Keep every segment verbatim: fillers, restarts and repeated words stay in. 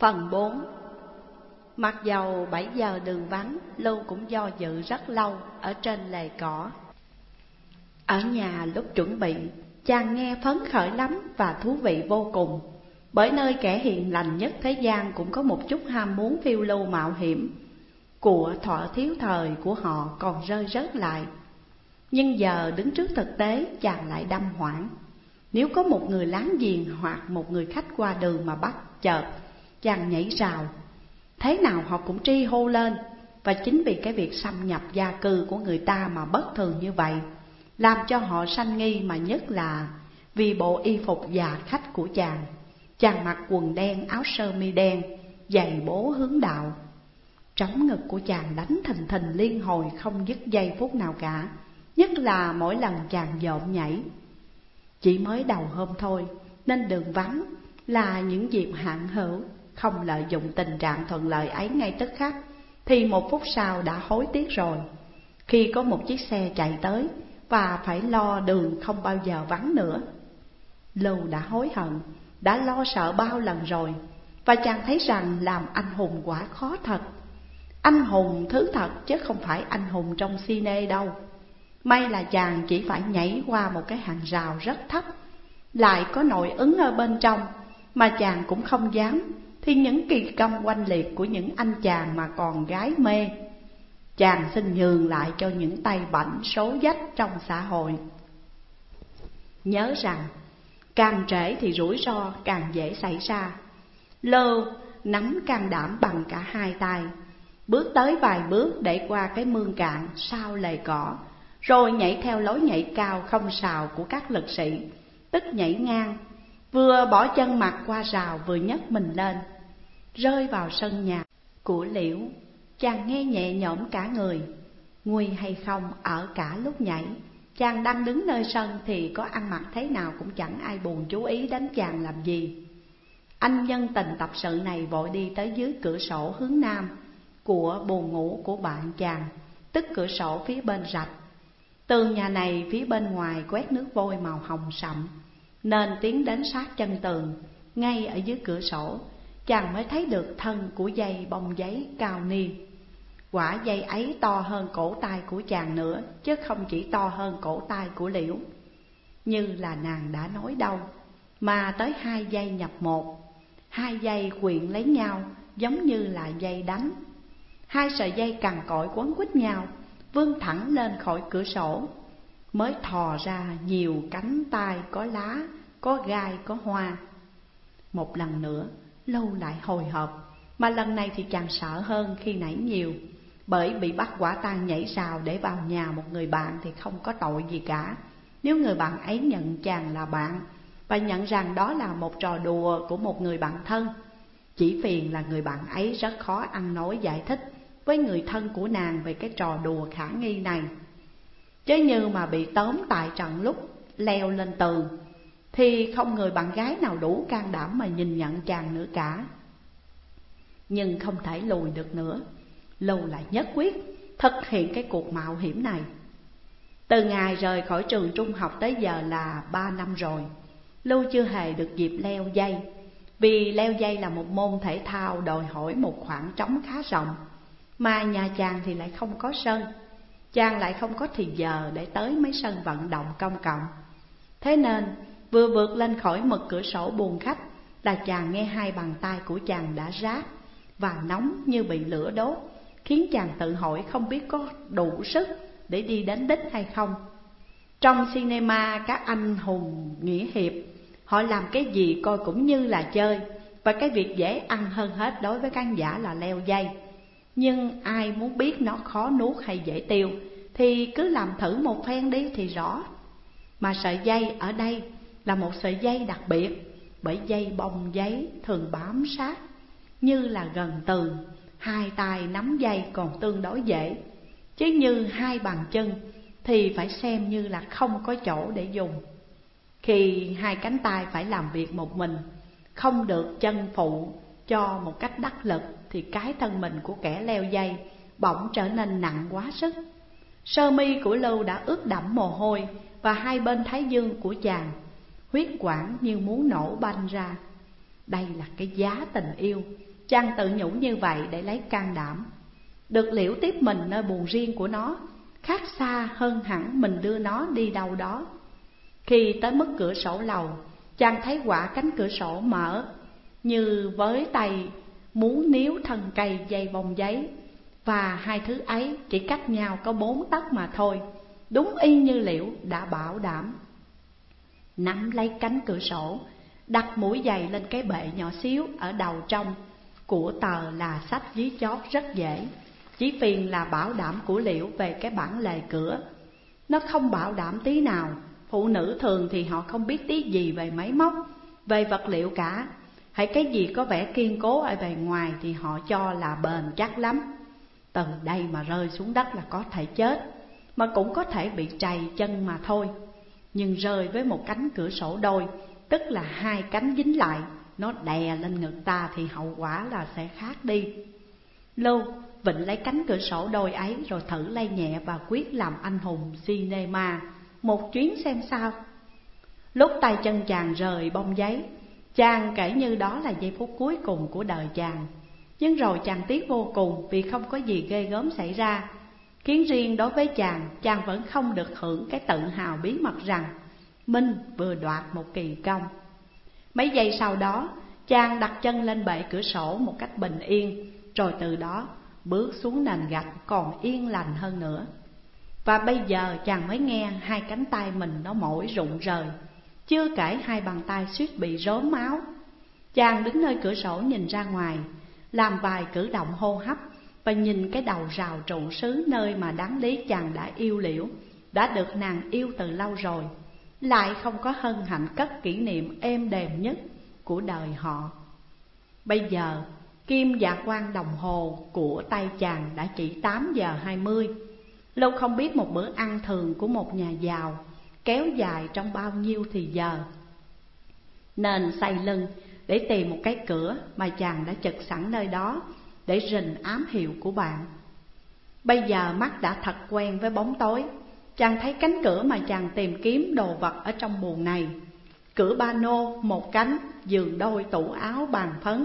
Phần bốn. Mặc dầu bảy giờ đường vắng, Lưu cũng do dự rất lâu ở trên lề cỏ. Ở nhà lúc chuẩn bị, chàng nghe phấn khởi lắm và thú vị vô cùng. Bởi nơi kẻ hiền lành nhất thế gian cũng có một chút ham muốn phiêu lưu mạo hiểm. Của thuở thiếu thời của họ còn rơi rớt lại. Nhưng giờ đứng trước thực tế, chàng lại đâm hoảng. Nếu có một người láng giềng hoặc một người khách qua đường mà bắt chợt, chàng nhảy rào, thế nào họ cũng tri hô lên. Và chính vì cái việc xâm nhập gia cư của người ta mà bất thường như vậy, làm cho họ sanh nghi, mà nhất là vì bộ y phục già khách của chàng. Chàng mặc quần đen, áo sơ mi đen, giày bố hướng đạo. Trống ngực của chàng đánh thình thình liên hồi không dứt giây phút nào cả, nhất là mỗi lần chàng dộm nhảy. Chỉ mới đầu hôm thôi nên đường vắng là những dịp hạn hữu. Không lợi dụng tình trạng thuận lợi ấy ngay tức khắc, thì một phút sau đã hối tiếc rồi. Khi có một chiếc xe chạy tới và phải lo đường không bao giờ vắng nữa. Lưu đã hối hận, đã lo sợ bao lần rồi. Và chàng thấy rằng làm anh hùng quả khó thật. Anh hùng thứ thật chứ không phải anh hùng trong cine đâu. May là chàng chỉ phải nhảy qua một cái hàng rào rất thấp, lại có nội ứng ở bên trong, mà chàng cũng không dám. Thì những kỳ công oanh liệt của những anh chàng mà còn gái mê, chàng xin nhường lại cho những tay bảnh số dách trong xã hội. Nhớ rằng càng trễ thì rủi ro càng dễ xảy ra. Lưu nắm can đảm bằng cả hai tay, bước tới vài bước để qua cái mương cạn sau lề cỏ, rồi nhảy theo lối nhảy cao không sào của các lực sĩ, tức nhảy ngang. Vừa bỏ chân mặt qua rào vừa nhấc mình lên, rơi vào sân nhà của Liễu. Chàng nghe nhẹ nhõm cả người. Nguy hay không ở cả lúc nhảy, chàng đang đứng nơi sân thì có ăn mặc thế nào cũng chẳng ai buồn chú ý đến chàng làm gì. Anh nhân tình tập sự này vội đi tới dưới cửa sổ hướng nam của buồng ngủ của bạn chàng, tức cửa sổ phía bên rạch. Tường nhà này phía bên ngoài quét nước vôi màu hồng sậm, nên tiến đến sát chân tường, ngay ở dưới cửa sổ, chàng mới thấy được thân của dây bông giấy cao niên. Quả dây ấy to hơn cổ tay của chàng nữa, chứ không chỉ to hơn cổ tay của Liễu như là nàng đã nói đâu, mà tới hai dây nhập một. Hai dây quyện lấy nhau giống như là dây đánh. Hai sợi dây cằn cỗi quấn quýt nhau, vươn thẳng lên khỏi cửa sổ, mới thò ra nhiều cánh tay có lá, có gai, có hoa. Một lần nữa Lưu lại hồi hộp, mà lần này thì chàng sợ hơn khi nãy nhiều. Bởi bị bắt quả tang nhảy rào để vào nhà một người bạn thì không có tội gì cả, nếu người bạn ấy nhận chàng là bạn và nhận rằng đó là một trò đùa của một người bạn thân. Chỉ phiền là người bạn ấy rất khó ăn nói giải thích với người thân của nàng về cái trò đùa khả nghi này. Chứ như mà bị tóm tại trận lúc leo lên tường thì không người bạn gái nào đủ can đảm mà nhìn nhận chàng nữa cả. Nhưng không thể lùi được nữa, Lưu lại nhất quyết thực hiện cái cuộc mạo hiểm này. Từ ngày rời khỏi trường trung học tới giờ là ba năm rồi, Lưu chưa hề được dịp leo dây. Vì leo dây là một môn thể thao đòi hỏi một khoảng trống khá rộng, mà nhà chàng thì lại không có sân. Chàng lại không có thì giờ để tới mấy sân vận động công cộng. Thế nên vừa vượt lên khỏi mực cửa sổ buồng khách là chàng nghe hai bàn tay của chàng đã rát và nóng như bị lửa đốt, khiến chàng tự hỏi không biết có đủ sức để đi đến đích hay không. Trong cinema các anh hùng nghĩa hiệp, họ làm cái gì coi cũng như là chơi, và cái việc dễ ăn hơn hết đối với khán giả là leo dây. Nhưng ai muốn biết nó khó nuốt hay dễ tiêu thì cứ làm thử một phen đi thì rõ. Mà sợi dây ở đây là một sợi dây đặc biệt, bởi dây bông giấy thường bám sát như là gần tường. Hai tay nắm dây còn tương đối dễ, chứ như hai bàn chân thì phải xem như là không có chỗ để dùng. Khi hai cánh tay phải làm việc một mình, không được chân phụ cho một cách đắc lực, thì cái thân mình của kẻ leo dây bỗng trở nên nặng quá sức. Sơ mi của Lưu đã ướt đẫm mồ hôi, và hai bên thái dương của chàng huyết quản như muốn nổ banh ra. Đây là cái giá tình yêu Chàng tự nhủ như vậy để lấy can đảm. Được Liễu tiếp mình nơi buồng riêng của nó, khác xa hơn hẳn mình đưa nó đi đâu đó. Khi tới mức cửa sổ lầu, chàng thấy quả cánh cửa sổ mở, như với tay muốn níu thân cây dây bông giấy, và hai thứ ấy chỉ cách nhau có bốn tấc mà thôi, đúng y như Liễu đã bảo đảm. Nắm lấy cánh cửa sổ, đặt mũi giày lên cái bệ nhỏ xíu ở đầu trong của tờ là sách dưới chót rất dễ. Chỉ phiền là bảo đảm của Liễu về cái bản lề cửa, nó không bảo đảm tí nào. Phụ nữ thường thì họ không biết tí gì về máy móc, về vật liệu cả. Hãy cái gì có vẻ kiên cố ở bề ngoài thì họ cho là bền chắc lắm. Từ đây mà rơi xuống đất là có thể chết, mà cũng có thể bị trầy chân mà thôi. Nhưng rơi với một cánh cửa sổ đôi, tức là hai cánh dính lại, nó đè lên ngực ta thì hậu quả là sẽ khác đi. Lưu vịnh lấy cánh cửa sổ đôi ấy rồi thử lay nhẹ và quyết làm anh hùng cinema một chuyến xem sao. Lúc tay chân chàng rời bông giấy, chàng kể như đó là giây phút cuối cùng của đời chàng. Nhưng rồi chàng tiếc vô cùng vì không có gì ghê gớm xảy ra, khiến riêng đối với chàng, chàng vẫn không được hưởng cái tự hào bí mật rằng mình vừa đoạt một kỳ công. Mấy giây sau đó, chàng đặt chân lên bệ cửa sổ một cách bình yên, rồi từ đó bước xuống nền gạch còn yên lành hơn nữa. Và bây giờ chàng mới nghe hai cánh tay mình nó mỏi rụng rời, chưa kể hai bàn tay suýt bị rốm máu. Chàng đứng nơi cửa sổ nhìn ra ngoài, làm vài cử động hô hấp, và nhìn cái đầu rào trụ xứ nơi mà đáng lý chàng đã yêu Liễu, đã được nàng yêu từ lâu rồi, lại không có hân hạnh cất kỷ niệm êm đềm nhất của đời họ. Bây giờ kim dạ quang đồng hồ của tay chàng đã chỉ tám giờ hai mươi. Lâu không biết một bữa ăn thường của một nhà giàu kéo dài trong bao nhiêu thì giờ, nên xoay lưng để tìm một cái cửa mà chàng đã chật sẵn nơi đó để rình ám hiệu của bạn. Bây giờ mắt đã thật quen với bóng tối, chàng thấy cánh cửa mà chàng tìm kiếm đồ vật ở trong buồng này. Cửa ba nô một cánh, giường đôi, tủ áo, bàn phấn.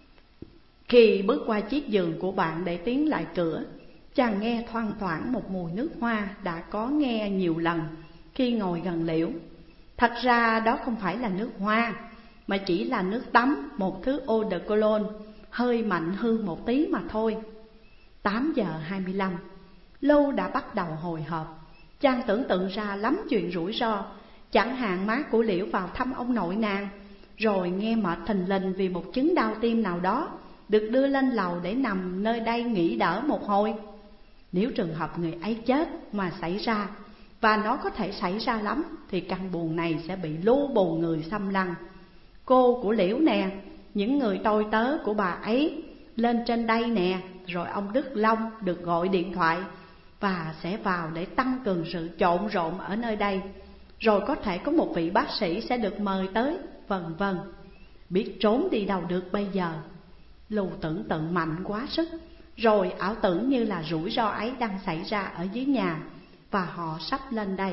Khi bước qua chiếc giường của bạn để tiến lại cửa, chàng nghe thoang thoảng một mùi nước hoa đã có nghe nhiều lần khi ngồi gần Liễu. Thật ra đó không phải là nước hoa, mà chỉ là nước tắm, một thứ eau de cologne hơi mạnh hương một tí mà thôi. Tám giờ hai mươi lăm, Lâu đã bắt đầu hồi hộp. Chàng tưởng tượng ra lắm chuyện rủi ro, chẳng hạn má của Liễu vào thăm ông nội nàng, rồi nghe mệt thình lình vì một chứng đau tim nào đó, được đưa lên lầu để nằm nơi đây nghỉ đỡ một hồi. Nếu trường hợp người ấy chết mà xảy ra, và nó có thể xảy ra lắm, thì căn buồng này sẽ bị lu bù người xâm lăng. Cô của Liễu nè, những người tôi tớ của bà ấy lên trên đây nè, rồi ông Đức Long được gọi điện thoại và sẽ vào để tăng cường sự trộn rộn ở nơi đây. Rồi có thể có một vị bác sĩ sẽ được mời tới, vân vân. Biết trốn đi đâu được bây giờ. Lưu tưởng tượng mạnh quá sức, rồi ảo tưởng như là rủi ro ấy đang xảy ra ở dưới nhà, và họ sắp lên đây.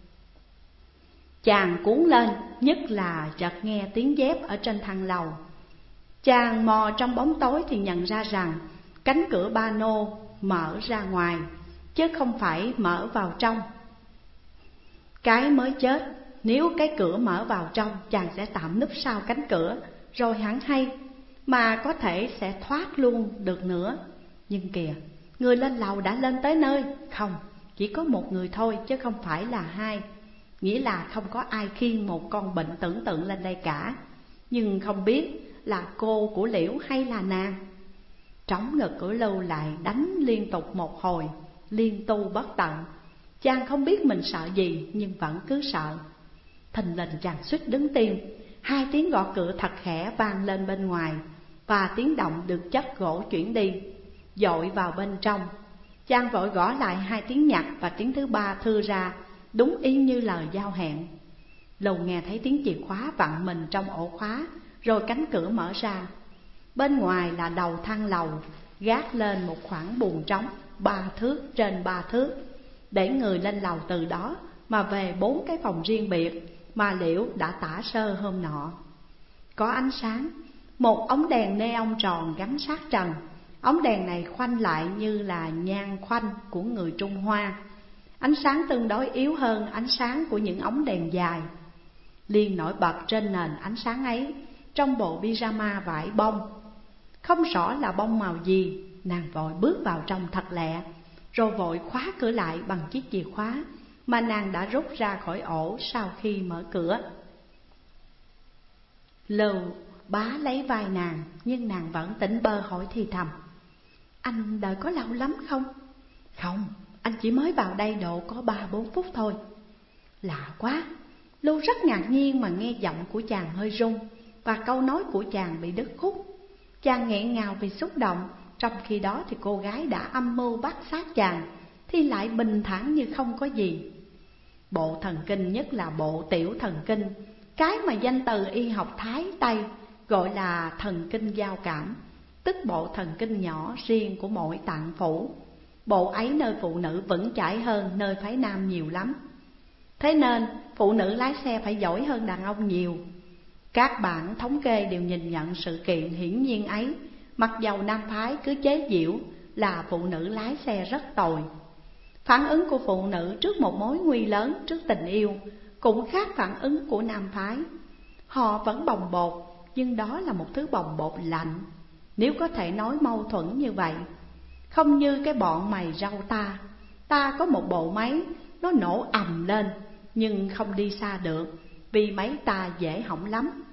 Chàng cuốn lên, nhất là chợt nghe tiếng dép ở trên thang lầu. Chàng mò trong bóng tối thì nhận ra rằng cánh cửa ba nô mở ra ngoài, chứ không phải mở vào trong. Cái mới chết, nếu cái cửa mở vào trong, chàng sẽ tạm núp sau cánh cửa, rồi hẳn hay, mà có thể sẽ thoát luôn được nữa. Nhưng kìa, người lên lầu đã lên tới nơi. Không, chỉ có một người thôi chứ không phải là hai. Nghĩa là không có ai khiêng một con bệnh tưởng tượng lên đây cả. Nhưng không biết là cô của Liễu hay là nàng. Trống ngực của Lưu lại đánh liên tục một hồi, liên tu bất tận. Chàng không biết mình sợ gì, nhưng vẫn cứ sợ. Thình lình chàng suýt đứng tim. Hai tiếng gõ cửa thật khẽ vang lên bên ngoài, và tiếng động được chất gỗ chuyển đi, dội vào bên trong. Chàng vội gõ lại hai tiếng nhặt, và tiếng thứ ba thưa ra, đúng y như lời giao hẹn. Lầu nghe thấy tiếng chìa khóa vặn mình trong ổ khóa, rồi cánh cửa mở ra. Bên ngoài là đầu thang lầu, gác lên một khoảng buồng trống ba thước trên ba thước, để người lên lầu từ đó mà về bốn cái phòng riêng biệt mà Liễu đã tả sơ hôm nọ. Có ánh sáng, một ống đèn neon tròn gắn sát trần. Ống đèn này khoanh lại như là nhang khoanh của người Trung Hoa. Ánh sáng tương đối yếu hơn ánh sáng của những ống đèn dài. Liên nổi bật trên nền ánh sáng ấy trong bộ pyjama vải bông. Không rõ là bông màu gì, nàng vội bước vào trong thật lẹ, rồi vội khóa cửa lại bằng chiếc chìa khóa mà nàng đã rút ra khỏi ổ sau khi mở cửa. Lưu bá lấy vai nàng, nhưng nàng vẫn tỉnh bơ hỏi thì thầm: Anh đợi có lâu lắm không? Không, anh chỉ mới vào đây độ có ba bốn phút thôi. Lạ quá. Lưu rất ngạc nhiên mà nghe giọng của chàng hơi run, và câu nói của chàng bị đứt khúc. Chàng nghẹn ngào vì xúc động, trong khi đó thì cô gái đã âm mưu bắt sát chàng thì lại bình thản như không có gì. Bộ thần kinh, nhất là bộ tiểu thần kinh, cái mà danh từ y học Thái Tây gọi là thần kinh giao cảm, tức bộ thần kinh nhỏ riêng của mỗi tạng phủ. Bộ ấy nơi phụ nữ vững chãi hơn nơi phái nam nhiều lắm. Thế nên phụ nữ lái xe phải giỏi hơn đàn ông nhiều. Các bản thống kê đều nhìn nhận sự kiện hiển nhiên ấy, mặc dầu nam phái cứ chế giễu là phụ nữ lái xe rất tồi. Phản ứng của phụ nữ trước một mối nguy lớn, trước tình yêu, cũng khác phản ứng của nam phái. Họ vẫn bồng bột, nhưng đó là một thứ bồng bột lạnh, nếu có thể nói mâu thuẫn như vậy. Không như cái bọn mày rau ta. Ta có một bộ máy, nó nổ ầm lên, nhưng không đi xa được, vì máy ta dễ hỏng lắm.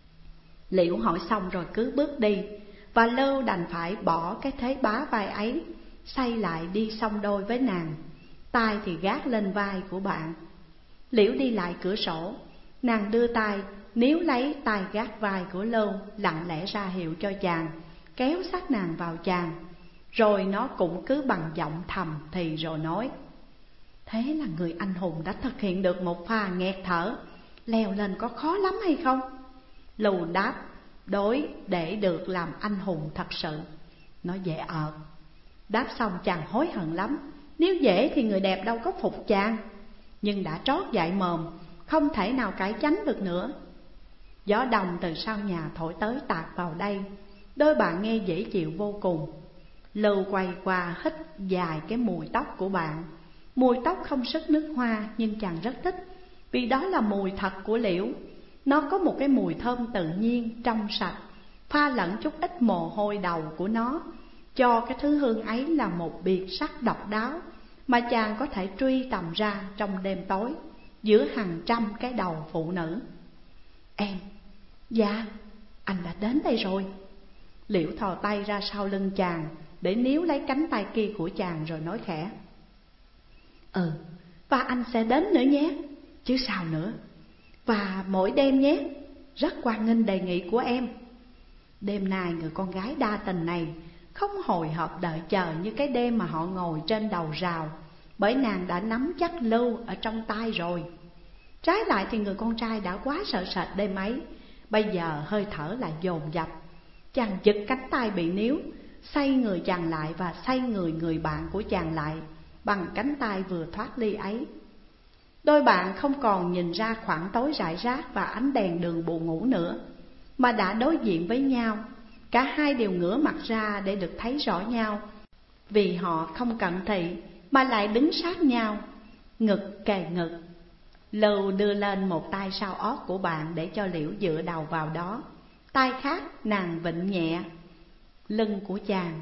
Liễu hỏi xong rồi cứ bước đi, và Lưu đành phải bỏ cái thế bá vai ấy, xoay lại đi song đôi với nàng, tay thì gác lên vai của bạn. Liễu đi lại cửa sổ, nàng đưa tay níu lấy tay gác vai của Lưu, lặng lẽ ra hiệu cho chàng kéo sát nàng vào chàng. Rồi nó cũng cứ bằng giọng thầm thì rồi nói: Thế là người anh hùng đã thực hiện được một pha nghẹt thở, leo lên có khó lắm hay không? Lưu đáp: Đối, để được làm anh hùng thật sự, nó dễ ợt. Đáp xong chàng hối hận lắm, nếu dễ thì người đẹp đâu có phục chàng. Nhưng đã trót dại mồm, không thể nào cải chánh được nữa. Gió đông từ sau nhà thổi tới tạt vào đây, đôi bạn nghe dễ chịu vô cùng. Lưu quay qua hít dài cái mùi tóc của bạn. Mùi tóc không sức nước hoa, nhưng chàng rất thích, vì đó là mùi thật của Liễu. Nó có một cái mùi thơm tự nhiên, trong sạch, pha lẫn chút ít mồ hôi đầu của nó, cho cái thứ hương ấy là một biệt sắc độc đáo mà chàng có thể truy tầm ra trong đêm tối, giữa hàng trăm cái đầu phụ nữ. Em, dạ, anh đã đến đây rồi. Liễu thò tay ra sau lưng chàng để níu lấy cánh tay kia của chàng rồi nói khẽ: Ừ, và anh sẽ đến nữa nhé, chứ sao nữa. Và mỗi đêm nhé, rất hoan nghênh đề nghị của em. Đêm nay người con gái đa tình này không hồi hộp đợi chờ như cái đêm mà họ ngồi trên đầu rào, bởi nàng đã nắm chắc Lưu ở trong tay rồi. Trái lại thì người con trai đã quá sợ sệt đêm ấy, bây giờ hơi thở lại dồn dập. Chàng giật cánh tay bị níu, xoay người chàng lại và xoay người người bạn của chàng lại bằng cánh tay vừa thoát ly ấy. Đôi bạn không còn nhìn ra khoảng tối rải rác và ánh đèn đường buồn ngủ nữa, mà đã đối diện với nhau. Cả hai đều ngửa mặt ra để được thấy rõ nhau, vì họ không cận thị mà lại đứng sát nhau, ngực kề ngực. Lưu đưa lên một tay sau ót của bạn để cho Liễu dựa đầu vào đó, tay khác nàng vịn nhẹ lưng của chàng.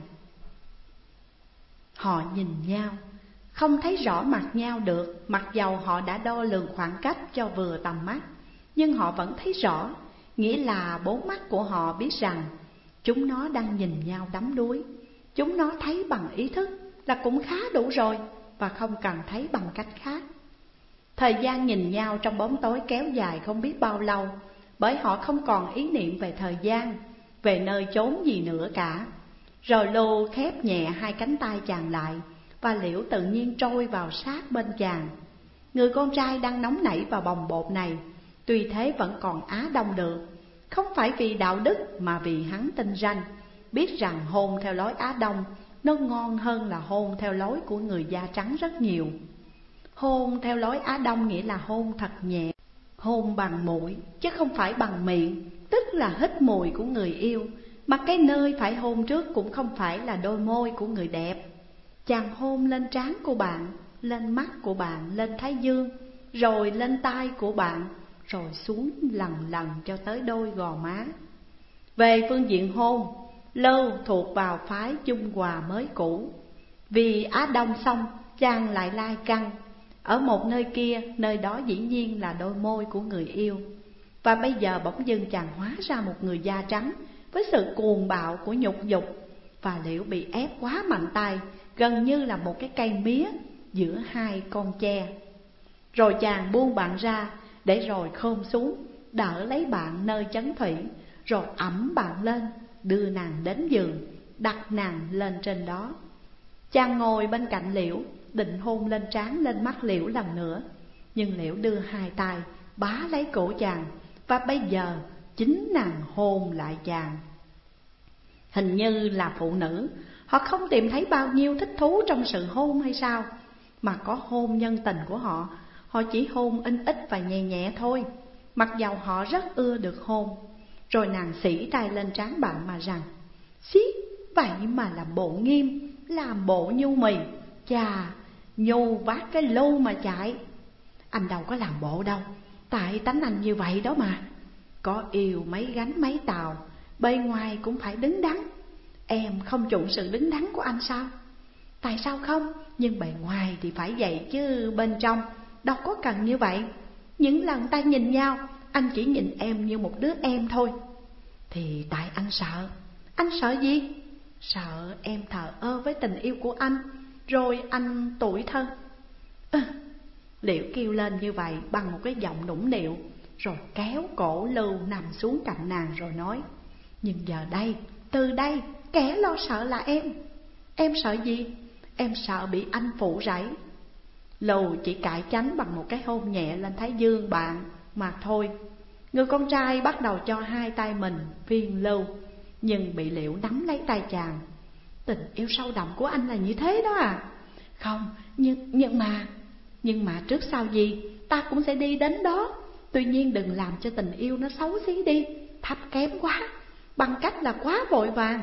Họ nhìn nhau, không thấy rõ mặt nhau được, mặc dầu họ đã đo lường khoảng cách cho vừa tầm mắt, nhưng họ vẫn thấy rõ, nghĩa là bốn mắt của họ biết rằng chúng nó đang nhìn nhau đắm đuối. Chúng nó thấy bằng ý thức là cũng khá đủ rồi, và không cần thấy bằng cách khác. Thời gian nhìn nhau trong bóng tối kéo dài không biết bao lâu, bởi họ không còn ý niệm về thời gian, về nơi chốn gì nữa cả. Rồi Lưu khép nhẹ hai cánh tay chàng lại, và Liễu tự nhiên trôi vào sát bên chàng. Người con trai đang nóng nảy và bồng bột này, tuy thế vẫn còn Á Đông được, không phải vì đạo đức mà vì hắn tinh ranh, biết rằng hôn theo lối Á Đông nó ngon hơn là hôn theo lối của người da trắng rất nhiều. Hôn theo lối Á Đông nghĩa là hôn thật nhẹ, hôn bằng mũi chứ không phải bằng miệng, tức là hít mùi của người yêu, mà cái nơi phải hôn trước cũng không phải là đôi môi của người đẹp. Chàng hôn lên trán của bạn, lên mắt của bạn, lên thái dương, rồi lên tai của bạn, rồi xuống lần lần cho tới đôi gò má. Về phương diện hôn, Lâu thuộc vào phái Trung Hòa mới cũ. Vì Á Đông xong, chàng lại lai căng. Ở một nơi kia, nơi đó dĩ nhiên là đôi môi của người yêu. Và bây giờ bỗng dưng chàng hóa ra một người da trắng, với sự cuồng bạo của nhục dục. Và Liễu bị ép quá mạnh tay, gần như là một cái cây mía giữa hai con tre. Rồi chàng buông bạn ra, để rồi khom xuống, đỡ lấy bạn nơi chấn thủy, rồi ẵm bạn lên, đưa nàng đến giường, đặt nàng lên trên đó. Chàng ngồi bên cạnh Liễu, định hôn lên trán lên mắt Liễu lần nữa, nhưng Liễu đưa hai tay bá lấy cổ chàng, và bây giờ chính nàng hôn lại chàng. Hình như là phụ nữ, họ không tìm thấy bao nhiêu thích thú trong sự hôn hay sao, mà có hôn nhân tình của họ, họ chỉ hôn in ít và nhẹ nhẹ thôi, mặc dầu họ rất ưa được hôn. Rồi nàng xỉ tay lên trán bạn mà rằng: "Xí, vậy mà làm bộ nghiêm, làm bộ nhu mì, chà, nhu vác cái lô mà chạy. Anh đâu có làm bộ đâu, tại tánh anh như vậy đó mà. Có yêu mấy gánh mấy tàu, bề ngoài cũng phải đứng đắn. Em không chuộng sự đứng đắn của anh sao? Tại sao không? Nhưng bề ngoài thì phải vậy chứ bên trong đâu có cần như vậy. Những lần ta nhìn nhau, anh chỉ nhìn em như một đứa em thôi. Thì tại anh sợ. Anh sợ gì? Sợ em thờ ơ với tình yêu của anh, rồi anh tủi thân." À, Liễu kêu lên như vậy bằng một cái giọng nũng nịu, rồi kéo cổ Lưu nằm xuống cạnh nàng rồi nói: "Nhưng giờ đây, từ đây, kẻ lo sợ là em. Em sợ gì? Em sợ bị anh phụ rẫy." Lưu chỉ cãi tránh bằng một cái hôn nhẹ lên thái dương bạn mà thôi. Người con trai bắt đầu cho hai tay mình phiên Lưu, nhưng bị Liễu nắm lấy tay chàng. "Tình yêu sâu đậm của anh là như thế đó à?" "Không, nhưng, nhưng mà Nhưng mà trước sau gì ta cũng sẽ đi đến đó. Tuy nhiên đừng làm cho tình yêu nó xấu xí đi, thấp kém quá, bằng cách là quá vội vàng."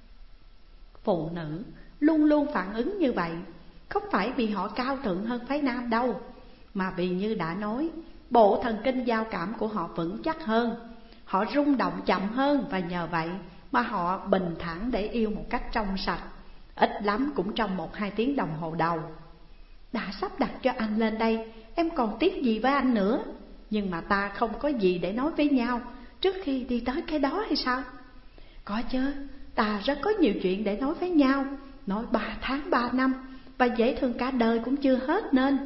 Phụ nữ luôn luôn phản ứng như vậy, không phải vì họ cao thượng hơn phái nam đâu, mà vì như đã nói, bộ thần kinh giao cảm của họ vững chắc hơn, họ rung động chậm hơn, và nhờ vậy mà họ bình thản để yêu một cách trong sạch, ít lắm cũng trong một hai tiếng đồng hồ đầu. Đã sắp đặt cho anh lên đây, em còn tiếc gì với anh nữa? Nhưng mà ta không có gì để nói với nhau trước khi đi tới cái đó hay sao? Có chứ, ta rất có nhiều chuyện để nói với nhau, nói ba tháng ba năm, và dễ thương cả đời cũng chưa hết nên.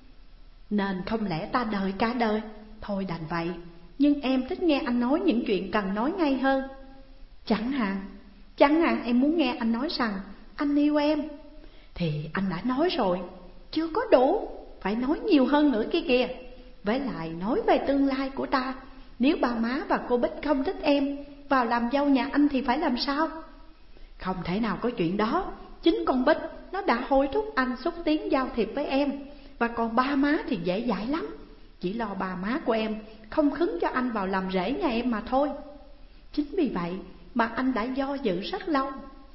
Nên không lẽ ta đợi cả đời? Thôi đành vậy, nhưng em thích nghe anh nói những chuyện cần nói ngay hơn. Chẳng hạn, chẳng hạn em muốn nghe anh nói rằng anh yêu em. Thì anh đã nói rồi, chưa có đủ, phải nói nhiều hơn nữa kia kìa. Với lại nói về tương lai của ta, nếu ba má và cô Bích không thích em vào làm dâu nhà anh thì phải làm sao? Không thể nào có chuyện đó. Chính con Bích nó đã hối thúc anh xúc tiến giao thiệp với em, và còn ba má thì dễ dãi lắm, chỉ lo ba má của em không khứng cho anh vào làm rể nhà em mà thôi. Chính vì vậy mà anh đã do dự rất lâu.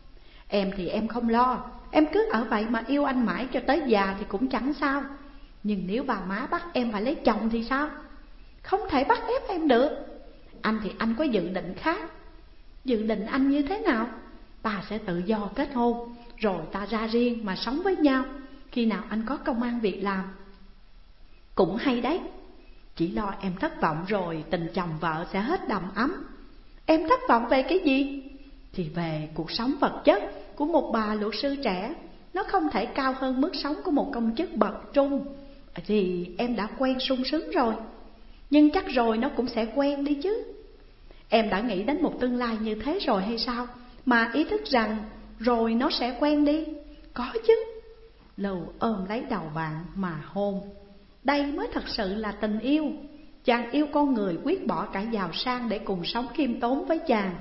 Em thì em không lo, em cứ ở vậy mà yêu anh mãi cho tới già thì cũng chẳng sao. Nhưng nếu bà má bắt em phải lấy chồng thì sao? Không thể bắt ép em được. Anh thì anh có dự định khác. Dự định anh như thế nào? Ta sẽ tự do kết hôn, rồi ta ra riêng mà sống với nhau khi nào anh có công ăn việc làm. Cũng hay đấy. Chỉ lo em thất vọng rồi tình chồng vợ sẽ hết đầm ấm. Em thất vọng về cái gì? Thì về cuộc sống vật chất của một bà luật sư trẻ, nó không thể cao hơn mức sống của một công chức bậc trung. Thì em đã quen sung sướng rồi, nhưng chắc rồi nó cũng sẽ quen đi chứ. Em đã nghĩ đến một tương lai như thế rồi hay sao, mà ý thức rằng rồi nó sẽ quen đi? Có chứ. Lưu ôm lấy đầu bạn mà hôn. Đây mới thật sự là tình yêu. Chàng yêu con người quyết bỏ cả giàu sang để cùng sống khiêm tốn với chàng.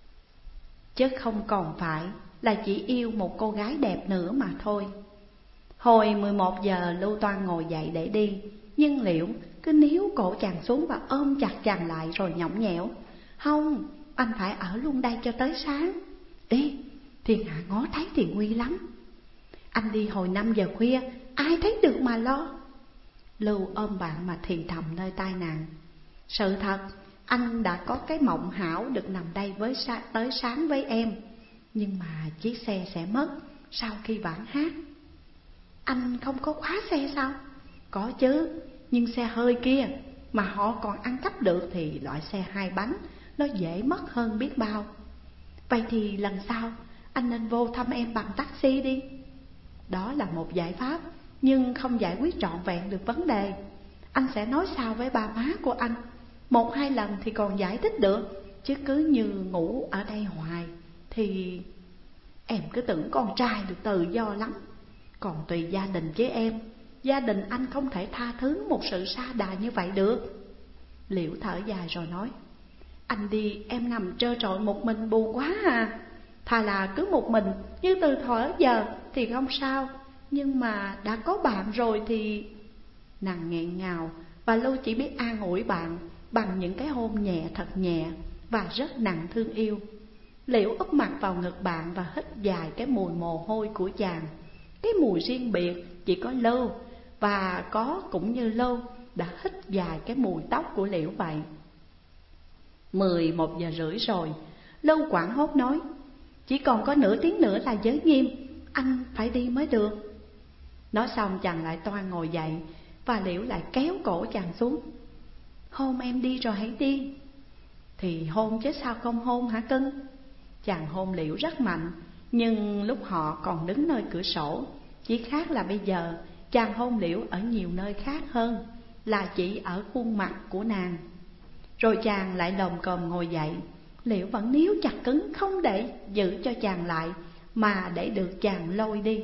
Chứ không còn phải là chỉ yêu một cô gái đẹp nữa mà thôi. Hồi mười một giờ Lưu Toan ngồi dậy để đi, nhưng Liễu cứ níu cổ chàng xuống và ôm chặt chàng lại rồi nhõng nhẽo: "Không, anh phải ở luôn đây cho tới sáng. Đi, thiên hạ ngó thấy thì nguy lắm. Anh đi hồi năm giờ khuya, ai thấy được mà lo." Lưu ôm bạn mà thì thầm nơi tai nàng: "Sự thật, anh đã có cái mộng hão được nằm đây với sa tới sáng với em. Nhưng mà chiếc xe sẽ mất sau khi vãn hát." "Anh không có khóa xe sao?" "Có chứ, nhưng xe hơi kia mà họ còn ăn cắp được thì loại xe hai bánh nó dễ mất hơn biết bao." "Vậy thì lần sau anh nên vô thăm em bằng taxi đi." "Đó là một giải pháp, nhưng không giải quyết trọn vẹn được vấn đề. Anh sẽ nói sao với ba má của anh? Một hai lần thì còn giải thích được, chứ cứ như ngủ ở đây hoài thì... Em cứ tưởng con trai được tự do lắm. Còn tùy gia đình với em, gia đình anh không thể tha thứ một sự sa đà như vậy được." Liễu thở dài rồi nói: "Anh đi em nằm trơ trọi một mình buồn quá à. Thà là cứ một mình như từ thuở giờ thì không sao, nhưng mà đã có bạn rồi thì..." Nàng nghẹn ngào và Lưu chỉ biết an ủi bạn bằng những cái hôn nhẹ thật nhẹ và rất nặng thương yêu. Liễu úp mặt vào ngực bạn và hít dài cái mùi mồ hôi của chàng. Cái mùi riêng biệt chỉ có Lưu, và có cũng như Lưu đã hít dài cái mùi tóc của Liễu vậy. Mười một giờ rưỡi rồi, Lưu quảng hốt nói: "Chỉ còn có nửa tiếng nữa là giới nghiêm, anh phải đi mới được." Nói xong chàng lại toan ngồi dậy, và Liễu lại kéo cổ chàng xuống: "Hôn em đi rồi hãy đi." "Thì hôn chứ sao không hôn hả cưng?" Chàng hôn Liễu rất mạnh, nhưng lúc họ còn đứng nơi cửa sổ. Chỉ khác là bây giờ chàng hôn Liễu ở nhiều nơi khác hơn là chỉ ở khuôn mặt của nàng. Rồi chàng lại lồm cồm ngồi dậy. Liễu vẫn níu chặt cứng, không để giữ cho chàng lại, mà để được chàng lôi đi.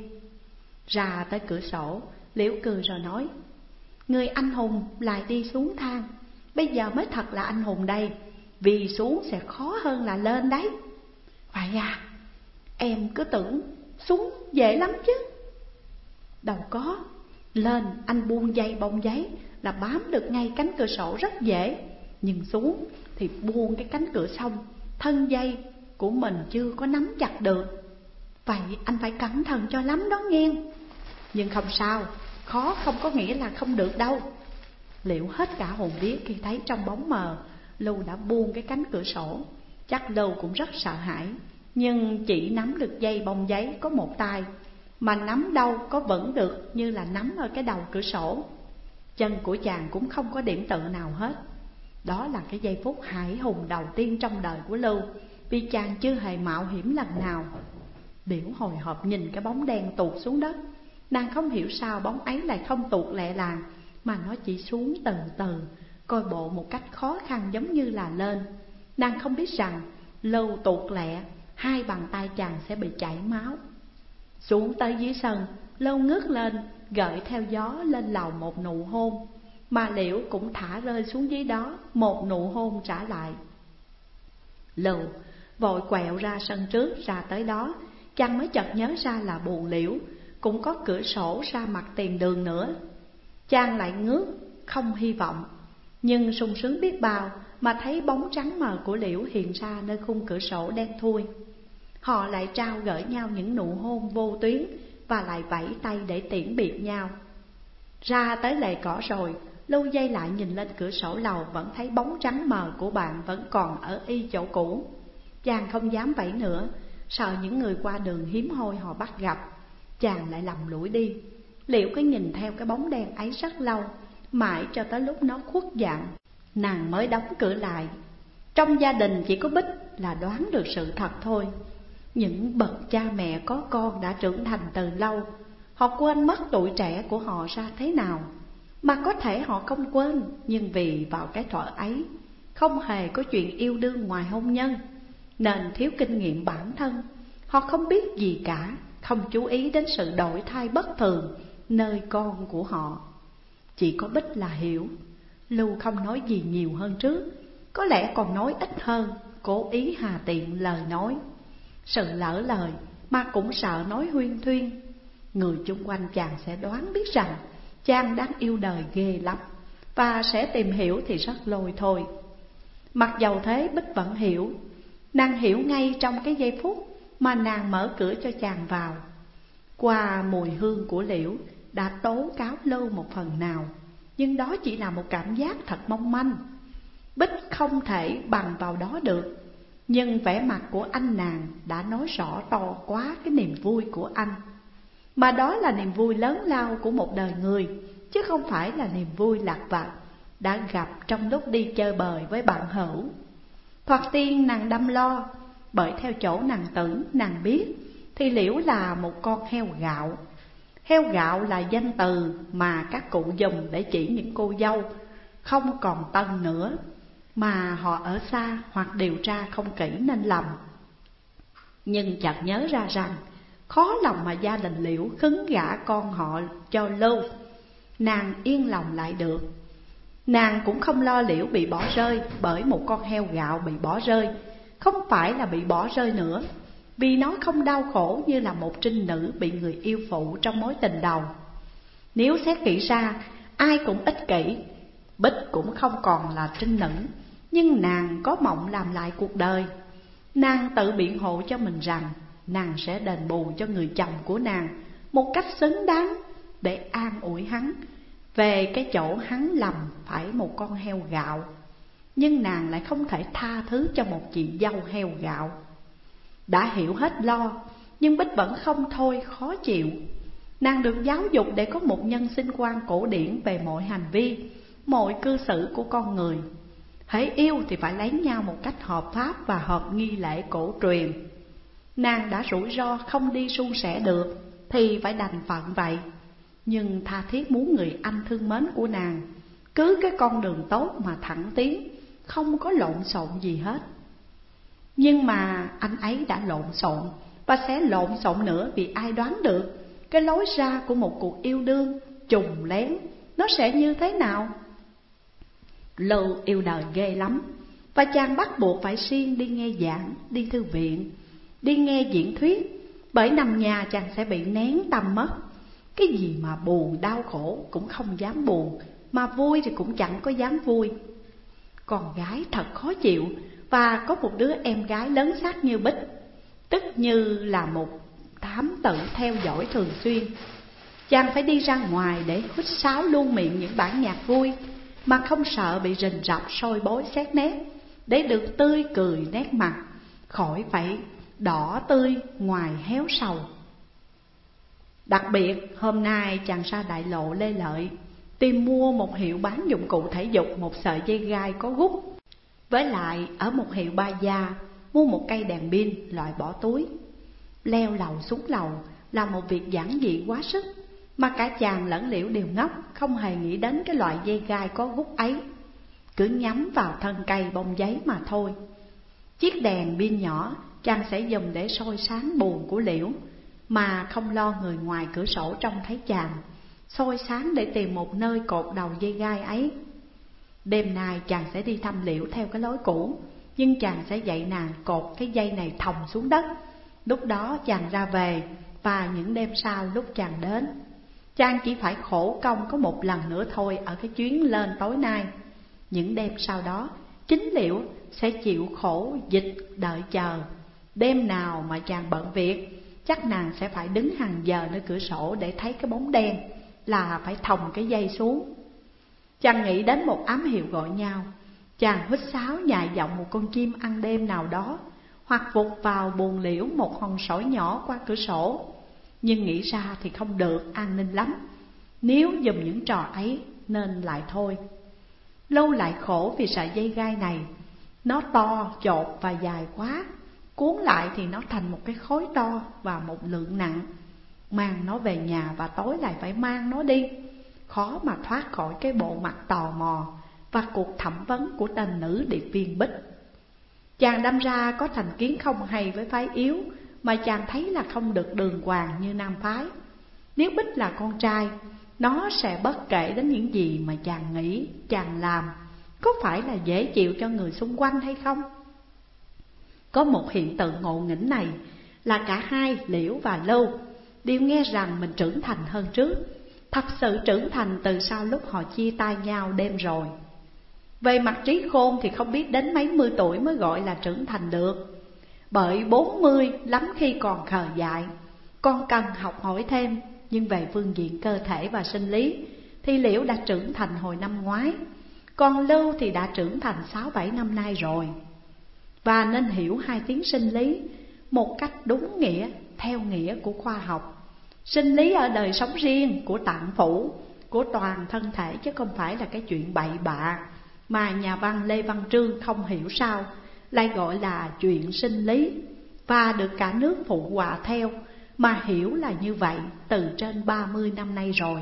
Ra tới cửa sổ, Liễu cười rồi nói: "Người anh hùng lại đi xuống thang. Bây giờ mới thật là anh hùng đây, vì xuống sẽ khó hơn là lên đấy." "Vậy à, em cứ tưởng xuống dễ lắm chứ." "Đâu có, lên anh buông dây bông giấy là bám được ngay cánh cửa sổ rất dễ. Nhưng xuống thì buông cái cánh cửa xong, thân dây của mình chưa có nắm chặt được. Vậy anh phải cẩn thận cho lắm đó nghe." "Nhưng không sao, khó không có nghĩa là không được đâu." Liễu hết cả hồn vía khi thấy trong bóng mờ Lưu đã buông cái cánh cửa sổ. Chắc Lưu cũng rất sợ hãi, nhưng chỉ nắm được dây bông giấy có một tay, mà nắm đâu có vững được như là nắm ở cái đầu cửa sổ. Chân của chàng cũng không có điểm tựa nào hết. Đó là cái giây phút hãi hùng đầu tiên trong đời của Lưu, vì chàng chưa hề mạo hiểm lần nào. Liễu hồi hộp nhìn cái bóng đen tụt xuống đất. Nàng không hiểu sao bóng ấy lại không tụt lẹ làng, mà nó chỉ xuống từ từ, coi bộ một cách khó khăn giống như là lên. Nàng không biết rằng Lưu tụt lẹ, hai bàn tay chàng sẽ bị chảy máu. Xuống tới dưới sân, Lưu ngước lên, gợi theo gió lên lầu một nụ hôn, mà Liễu cũng thả rơi xuống dưới đó một nụ hôn trả lại. Lưu vội quẹo ra sân trước, ra tới đó chàng mới chợt nhớ ra là buồng Liễu cũng có cửa sổ ra mặt tiền đường nữa. Chàng lại ngước, không hy vọng, nhưng sung sướng biết bao mà thấy bóng trắng mờ của Liễu hiện ra nơi khung cửa sổ đen thui. Họ lại trao gửi nhau những nụ hôn vô tuyến, và lại vẫy tay để tiễn biệt nhau. Ra tới lề cỏ rồi, Lưu dây lại nhìn lên cửa sổ lầu, vẫn thấy bóng trắng mờ của bạn vẫn còn ở y chỗ cũ. Chàng không dám vẫy nữa, sợ những người qua đường hiếm hoi họ bắt gặp. Chàng lại lầm lũi đi. Liễu cứ nhìn theo cái bóng đen ấy rất lâu, mãi cho tới lúc nó khuất dạng, nàng mới đóng cửa lại. Trong gia đình chỉ có Bích là đoán được sự thật thôi. Những bậc cha mẹ có con đã trưởng thành từ lâu, họ quên mất tuổi trẻ của họ ra thế nào. Mà có thể họ không quên, nhưng vì vào cái thuở ấy không hề có chuyện yêu đương ngoài hôn nhân, nên thiếu kinh nghiệm bản thân. Họ không biết gì cả, không chú ý đến sự đổi thay bất thường nơi con của họ. Chỉ có Bích là hiểu. Lưu không nói gì nhiều hơn trước, có lẽ còn nói ít hơn, cố ý hà tiện lời nói. Sự lỡ lời mà cũng sợ nói huyên thuyên. Người chung quanh chàng sẽ đoán biết rằng chàng đang yêu đời ghê lắm, và sẽ tìm hiểu thì rất lôi thôi. Mặc dầu thế, Bích vẫn hiểu. Nàng hiểu ngay trong cái giây phút mà nàng mở cửa cho chàng vào. Qua mùi hương của liễu đã tố cáo Lâu một phần nào, nhưng đó chỉ là một cảm giác thật mong manh. Bích không thể bằng vào đó được, nhưng vẻ mặt của anh nàng đã nói rõ to quá cái niềm vui của anh. Mà đó là niềm vui lớn lao của một đời người, chứ không phải là niềm vui lạc vặt đã gặp trong lúc đi chơi bời với bạn hữu. Thoạt tiên nàng đâm lo, bởi theo chỗ nàng tưởng nàng biết thì liễu là một con heo gạo. Heo gạo là danh từ mà các cụ dùng để chỉ những cô dâu không còn tân nữa, mà họ ở xa hoặc điều tra không kỹ nên lầm. Nhưng chợt nhớ ra rằng khó lòng mà gia đình liễu khứng gả con họ cho Lưu. Nàng yên lòng lại được. Nàng cũng không lo liễu bị bỏ rơi bởi một con heo gạo bị bỏ rơi. Không phải là bị bỏ rơi nữa, vì nó không đau khổ như là một trinh nữ bị người yêu phụ trong mối tình đầu. Nếu xét kỹ ra, ai cũng ích kỷ. Bích cũng không còn là trinh nữ, nhưng nàng có mộng làm lại cuộc đời. Nàng tự biện hộ cho mình rằng nàng sẽ đền bù cho người chồng của nàng một cách xứng đáng, để an ủi hắn về cái chỗ hắn lầm phải một con heo gạo. Nhưng nàng lại không thể tha thứ cho một chị dâu heo gạo. Đã hiểu hết lo, nhưng Bích vẫn không thôi khó chịu. Nàng được giáo dục để có một nhân sinh quan cổ điển về mọi hành vi, mọi cư xử của con người. Hễ yêu thì phải lấy nhau một cách hợp pháp và hợp nghi lễ cổ truyền. Nàng đã rủi ro không đi suôn sẻ được thì phải đành phận vậy. Nhưng tha thiết muốn người anh thương mến của nàng cứ cái con đường tốt mà thẳng tiến, không có lộn xộn gì hết. Nhưng mà anh ấy đã lộn xộn và sẽ lộn xộn nữa, vì ai đoán được cái lối ra của một cuộc yêu đương trùng lén nó sẽ như thế nào. Lưu yêu đời ghê lắm, và chàng bắt buộc phải siêng đi nghe giảng, đi thư viện, đi nghe diễn thuyết. Bởi nằm nhà chàng sẽ bị nén tâm mất. Cái gì mà buồn đau khổ cũng không dám buồn, mà vui thì cũng chẳng có dám vui. Con gái thật khó chịu, và có một đứa em gái lớn xác như Bích, tức như là một thám tử theo dõi thường xuyên. Chàng phải đi ra ngoài để huýt sáo luôn miệng những bản nhạc vui, mà không sợ bị rình rập soi bối xét nét, để được tươi cười nét mặt, khỏi phải đỏ tươi ngoài héo sầu. Đặc biệt hôm nay chàng ra đại lộ Lê Lợi, tìm mua một hiệu bán dụng cụ thể dục một sợi dây gai có gút. Với lại ở một hiệu Ba Gia mua một cây đèn pin loại bỏ túi. Leo lầu xuống lầu là một việc giản dị quá sức, mà cả chàng lẫn liễu đều ngốc, không hề nghĩ đến cái loại dây gai có gút ấy. Cứ nhắm vào thân cây bông giấy mà thôi. Chiếc đèn pin nhỏ chàng sẽ dùng để soi sáng buồn của liễu, mà không lo người ngoài cửa sổ trông thấy chàng soi sáng để tìm một nơi cột đầu dây gai ấy. Đêm nay chàng sẽ đi thăm liễu theo cái lối cũ, nhưng chàng sẽ dạy nàng cột cái dây này thòng xuống đất. Lúc đó chàng ra về, và những đêm sau lúc chàng đến, chàng chỉ phải khổ công có một lần nữa thôi ở cái chuyến lên tối nay. Những đêm sau đó, chính liễu sẽ chịu khổ dịch đợi chờ. Đêm nào mà chàng bận việc, chắc nàng sẽ phải đứng hàng giờ nơi cửa sổ để thấy cái bóng đen, là phải thòng cái dây xuống. Chàng nghĩ đến một ám hiệu gọi nhau. Chàng huýt sáo nhại giọng một con chim ăn đêm nào đó, hoặc vụt vào buồng liễu một hòn sỏi nhỏ qua cửa sổ. Nhưng nghĩ ra thì không được an ninh lắm, nếu dùng những trò ấy nên lại thôi. Lâu lại khổ vì sợi dây gai này, nó to, chột và dài quá. Cuốn lại thì nó thành một cái khối to và một lượng nặng. Mang nó về nhà và tối lại phải mang nó đi, khó mà thoát khỏi cái bộ mặt tò mò và cuộc thẩm vấn của tên nữ điệp viên Bích. Chàng đâm ra có thành kiến không hay với phái yếu, mà chàng thấy là không được đường hoàng như nam phái. Nếu Bích là con trai, nó sẽ bất kể đến những gì mà chàng nghĩ, chàng làm, có phải là dễ chịu cho người xung quanh hay không? Có một hiện tượng ngộ nghĩnh này là cả hai, liễu và Lưu, đều nghe rằng mình trưởng thành hơn trước. Thật sự trưởng thành từ sau lúc họ chia tay nhau đêm rồi. Về mặt trí khôn thì không biết đến mấy mươi tuổi mới gọi là trưởng thành được. Bởi bốn mươi lắm khi còn khờ dại, con cần học hỏi thêm. Nhưng về phương diện cơ thể và sinh lý thì Liễu đã trưởng thành hồi năm ngoái, còn Lưu thì đã trưởng thành sáu bảy năm nay rồi. Và nên hiểu hai tiếng sinh lý một cách đúng nghĩa, theo nghĩa của khoa học. Sinh lý ở đời sống riêng của tạng phủ, của toàn thân thể, chứ không phải là cái chuyện bậy bạ mà nhà văn Lê Văn Trương không hiểu sao lại gọi là chuyện sinh lý, và được cả nước phụ họa theo, mà hiểu là như vậy từ trên ba mươi năm nay rồi.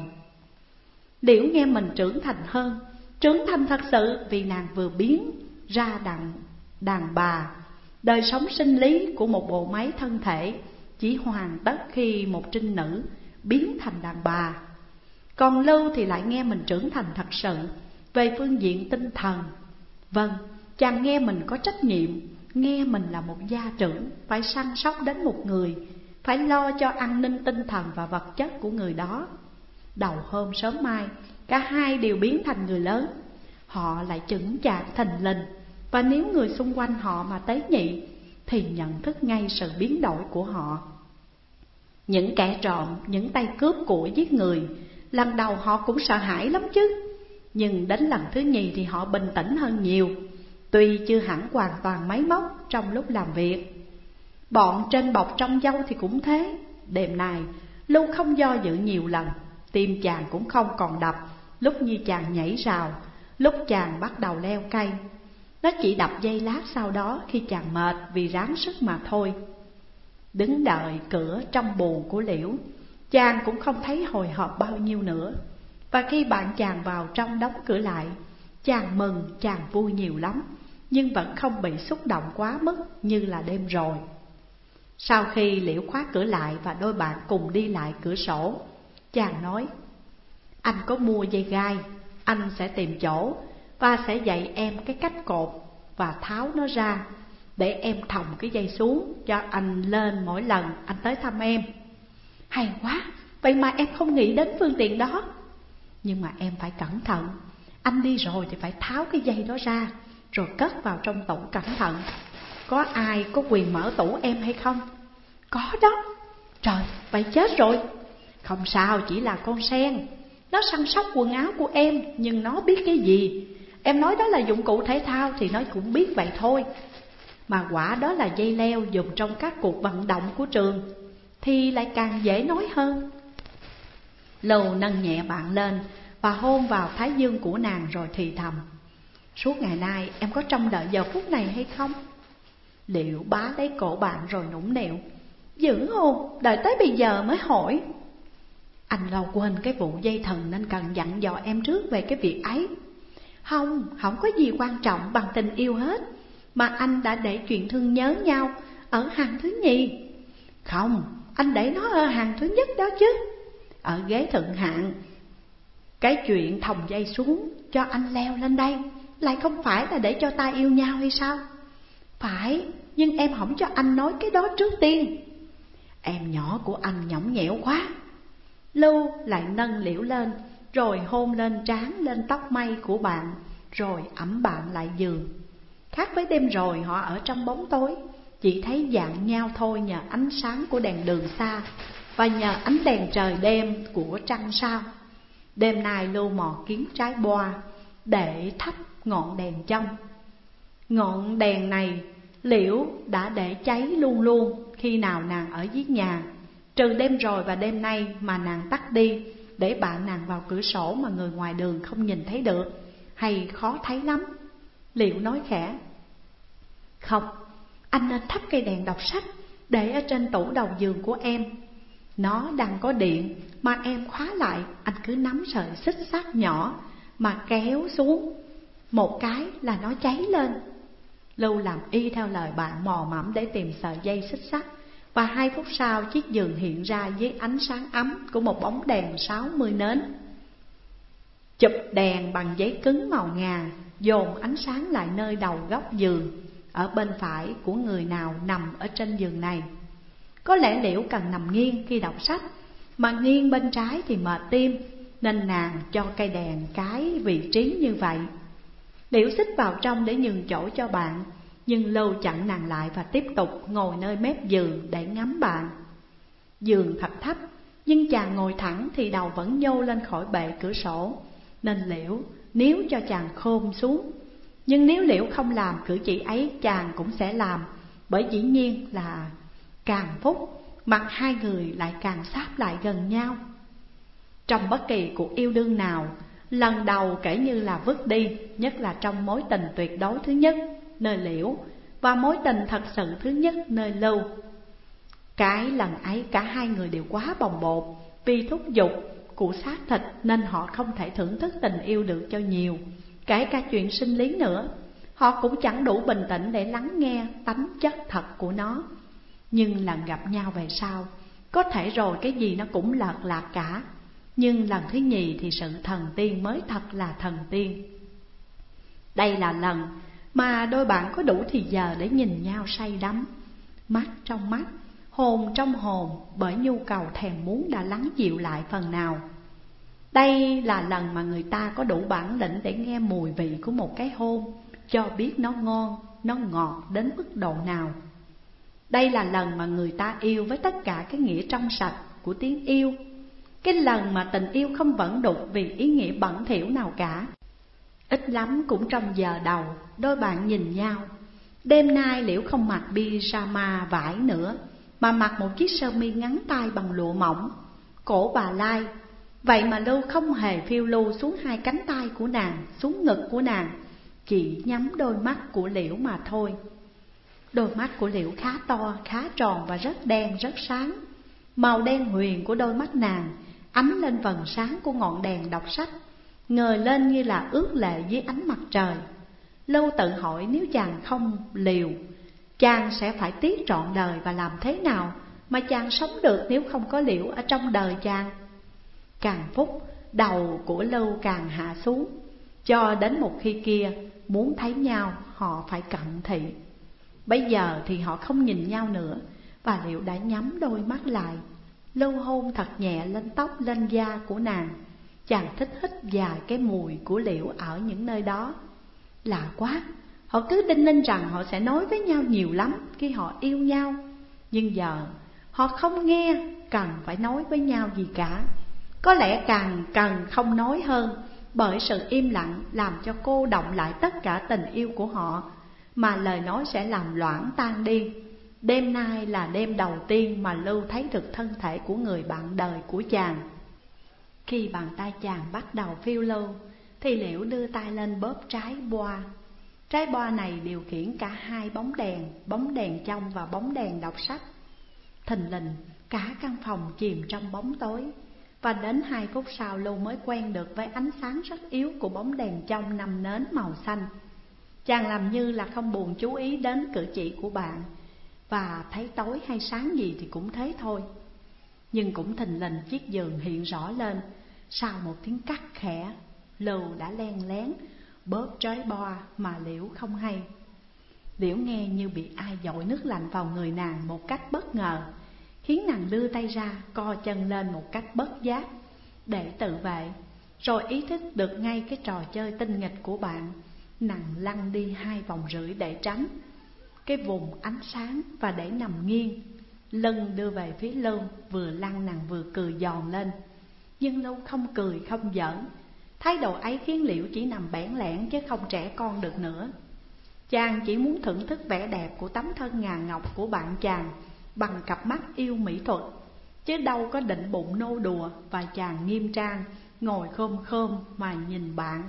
Liễu nghe mình trưởng thành hơn, trưởng thành thật sự, vì nàng vừa biến ra đàn, đàn bà. Đời sống sinh lý của một bộ máy thân thể chỉ hoàn tất khi một trinh nữ biến thành đàn bà. Còn Lưu thì lại nghe mình trưởng thành thật sự về phương diện tinh thần. Vâng, chàng nghe mình có trách nhiệm, nghe mình là một gia trưởng, phải săn sóc đến một người, phải lo cho an ninh tinh thần và vật chất của người đó. Đầu hôm sớm mai, cả hai đều biến thành người lớn. Họ lại chững chạc thình lình, và nếu người xung quanh họ mà tế nhị thì nhận thức ngay sự biến đổi của họ. Những kẻ trộm, những tay cướp của giết người, lần đầu họ cũng sợ hãi lắm chứ. Nhưng đến lần thứ nhì thì họ bình tĩnh hơn nhiều, tuy chưa hẳn hoàn toàn máy móc trong lúc làm việc. Bọn trên bọc trong dâu thì cũng thế. Đêm nay Lưu không do dự nhiều lần, tim chàng cũng không còn đập. Lúc như chàng nhảy rào, lúc chàng bắt đầu leo cây. Nó chỉ đập giây lát sau đó khi chàng mệt vì ráng sức mà thôi. Đứng đợi cửa trong buồng của Liễu, chàng cũng không thấy hồi hộp bao nhiêu nữa. Và khi bạn chàng vào trong đóng cửa lại, chàng mừng, chàng vui nhiều lắm, nhưng vẫn không bị xúc động quá mức như là đêm rồi. Sau khi Liễu khóa cửa lại và đôi bạn cùng đi lại cửa sổ, chàng nói: anh có mua dây gai, anh sẽ tìm chỗ và sẽ dạy em cái cách cột và tháo nó ra, để em thòng cái dây xuống cho anh lên mỗi lần anh tới thăm em. Hay quá, vậy mà em không nghĩ đến phương tiện đó. Nhưng mà em phải cẩn thận, anh đi rồi thì phải tháo cái dây đó ra, rồi cất vào trong tủ cẩn thận. Có ai có quyền mở tủ em hay không? Có đó. Trời, vậy chết rồi. Không sao, chỉ là con sen. Nó săn sóc quần áo của em, nhưng nó biết cái gì? Em nói đó là dụng cụ thể thao thì nó cũng biết vậy thôi. Mà quả đó là dây leo dùng trong các cuộc vận động của trường thì lại càng dễ nói hơn. Lưu nâng nhẹ bạn lên và hôn vào thái dương của nàng rồi thì thầm: suốt ngày nay em có trông đợi giờ phút này hay không? Liễu bá lấy cổ bạn rồi nũng nịu: dữ hôn, đợi tới bây giờ mới hỏi. Anh lâu quên cái vụ dây thần nên cần dặn dò em trước về cái việc ấy. Không, không có gì quan trọng bằng tình yêu hết, mà anh đã để chuyện thương nhớ nhau ở hàng thứ nhì. Không, anh để nó ở hàng thứ nhất đó chứ, ở ghế thượng hạng. Cái chuyện thòng dây xuống cho anh leo lên đây lại không phải là để cho ta yêu nhau hay sao? Phải, nhưng em không cho anh nói cái đó trước tiên. Em nhỏ của anh nhõng nhẽo quá. Lưu lại nâng Liễu lên, rồi hôn lên trán lên tóc mây của bạn, rồi ẵm bạn lại giường. Khác với đêm rồi họ ở trong bóng tối, chỉ thấy dạng nhau thôi nhờ ánh sáng của đèn đường xa và nhờ ánh đèn trời đêm của trăng sao. Đêm nay Lưu mò kiếm trái boa để thắp ngọn đèn trong. Ngọn đèn này Liễu đã để cháy luôn luôn khi nào nàng ở dưới nhà, trừ đêm rồi và đêm nay mà nàng tắt đi, để bạn nàng vào cửa sổ mà người ngoài đường không nhìn thấy được, hay khó thấy lắm. Liễu nói khẽ: không, anh nên thắp cây đèn đọc sách để ở trên tủ đầu giường của em. Nó đang có điện mà em khóa lại, anh cứ nắm sợi xích sắt nhỏ mà kéo xuống một cái là nó cháy lên. Lưu làm y theo lời bạn, mò mẫm để tìm sợi dây xích sắt, và hai phút sau chiếc giường hiện ra dưới ánh sáng ấm của một bóng đèn sáu mươi nến. Chụp đèn bằng giấy cứng màu ngà, dồn ánh sáng lại nơi đầu góc giường, ở bên phải của người nào nằm ở trên giường này. Có lẽ Liễu cần nằm nghiêng khi đọc sách, mà nghiêng bên trái thì mệt tim, nên nàng cho cây đèn cái vị trí như vậy. Liễu xích vào trong để nhường chỗ cho bạn, nhưng Lưu chặn nàng lại và tiếp tục ngồi nơi mép giường để ngắm bạn. Giường thật thấp, nhưng chàng ngồi thẳng thì đầu vẫn nhô lên khỏi bệ cửa sổ, nên Liễu níu cho chàng khom xuống. Nhưng nếu Liễu không làm cử chỉ ấy, chàng cũng sẽ làm, bởi dĩ nhiên là càng phút mặt hai người lại càng sát lại gần nhau. Trong bất kỳ cuộc yêu đương nào, lần đầu kể như là vứt đi, nhất là trong mối tình tuyệt đối thứ nhất nơi Liễu và mối tình thật sự thứ nhất nơi Lưu. Cái lần ấy cả hai người đều quá bồng bột vì thúc giục của xác thịt, nên họ không thể thưởng thức tình yêu được cho nhiều, kể cả chuyện sinh lý nữa. Họ cũng chẳng đủ bình tĩnh để lắng nghe tánh chất thật của nó. Nhưng lần gặp nhau về sau, có thể rồi cái gì nó cũng lợt lạc cả. Nhưng lần thứ nhì thì sự thần tiên mới thật là thần tiên. Đây là lần mà đôi bạn có đủ thì giờ để nhìn nhau say đắm, mắt trong mắt, hồn trong hồn, bởi nhu cầu thèm muốn đã lắng dịu lại phần nào. Đây là lần mà người ta có đủ bản lĩnh để nghe mùi vị của một cái hôn, cho biết nó ngon, nó ngọt đến mức độ nào. Đây là lần mà người ta yêu với tất cả cái nghĩa trong sạch của tiếng yêu, cái lần mà tình yêu không vẫn đục vì ý nghĩa bẩn thỉu nào cả. Ít lắm cũng trong giờ đầu, đôi bạn nhìn nhau. Đêm nay Liễu không mặc pyjama vải nữa, mà mặc một chiếc sơ mi ngắn tay bằng lụa mỏng, cổ bà lai. Vậy mà Lưu không hề phiêu lưu xuống hai cánh tay của nàng, xuống ngực của nàng, chỉ nhắm đôi mắt của Liễu mà thôi. Đôi mắt của Liễu khá to, khá tròn và rất đen, rất sáng. Màu đen huyền của đôi mắt nàng ánh lên vầng sáng của ngọn đèn đọc sách, ngời lên như là ướt lệ dưới ánh mặt trời. Lưu tự hỏi nếu chàng không liều, chàng sẽ phải tiếc trọn đời, và làm thế nào mà chàng sống được nếu không có Liễu ở trong đời chàng. Càng phút, đầu của Lưu càng hạ xuống, cho đến một khi kia muốn thấy nhau họ phải cận thị. Bây giờ thì họ không nhìn nhau nữa, và Liễu đã nhắm đôi mắt lại. Lưu hôn thật nhẹ lên tóc lên da của nàng. Chàng thích hít vài cái mùi của Liễu ở những nơi đó. Lạ quá, họ cứ đinh ninh rằng họ sẽ nói với nhau nhiều lắm khi họ yêu nhau, nhưng giờ họ không nghe cần phải nói với nhau gì cả. Có lẽ càng cần không nói hơn, bởi sự im lặng làm cho cô động lại tất cả tình yêu của họ, mà lời nói sẽ làm loãng tan đi. Đêm nay là đêm đầu tiên mà Lưu thấy được thân thể của người bạn đời của chàng. Khi bàn tay chàng bắt đầu phiêu lưu, thì Liễu đưa tay lên bóp trái boa. Trái boa này điều khiển cả hai bóng đèn, bóng đèn trong và bóng đèn đọc sách. Thình lình cả căn phòng chìm trong bóng tối, và đến hai phút sau Lưu mới quen được với ánh sáng rất yếu của bóng đèn trong năm nến màu xanh. Chàng làm như là không buồn chú ý đến cử chỉ của bạn, và thấy tối hay sáng gì thì cũng thế thôi. Nhưng cũng thình lình chiếc giường hiện rõ lên. Sau một tiếng cắt khẽ, Lưu đã len lén bóp trái boa mà Liễu không hay. Liễu nghe như bị ai dội nước lạnh vào người nàng một cách bất ngờ, khiến nàng đưa tay ra co chân lên một cách bất giác để tự vệ. Rồi ý thức được ngay cái trò chơi tinh nghịch của bạn, nàng lăn đi hai vòng rưỡi để tránh cái vùng ánh sáng và để nằm nghiêng, lưng đưa về phía Lưu. Vừa lăn nàng vừa cười giòn lên, nhưng Lưu không cười không giỡn. Thái độ ấy khiến Liễu chỉ nằm bẽn lẽn chứ không trẻ con được nữa. Chàng chỉ muốn thưởng thức vẻ đẹp của tấm thân ngà ngọc của bạn chàng bằng cặp mắt yêu mỹ thuật, chứ đâu có định bụng nô đùa. Và chàng nghiêm trang ngồi khom khom mà nhìn bạn.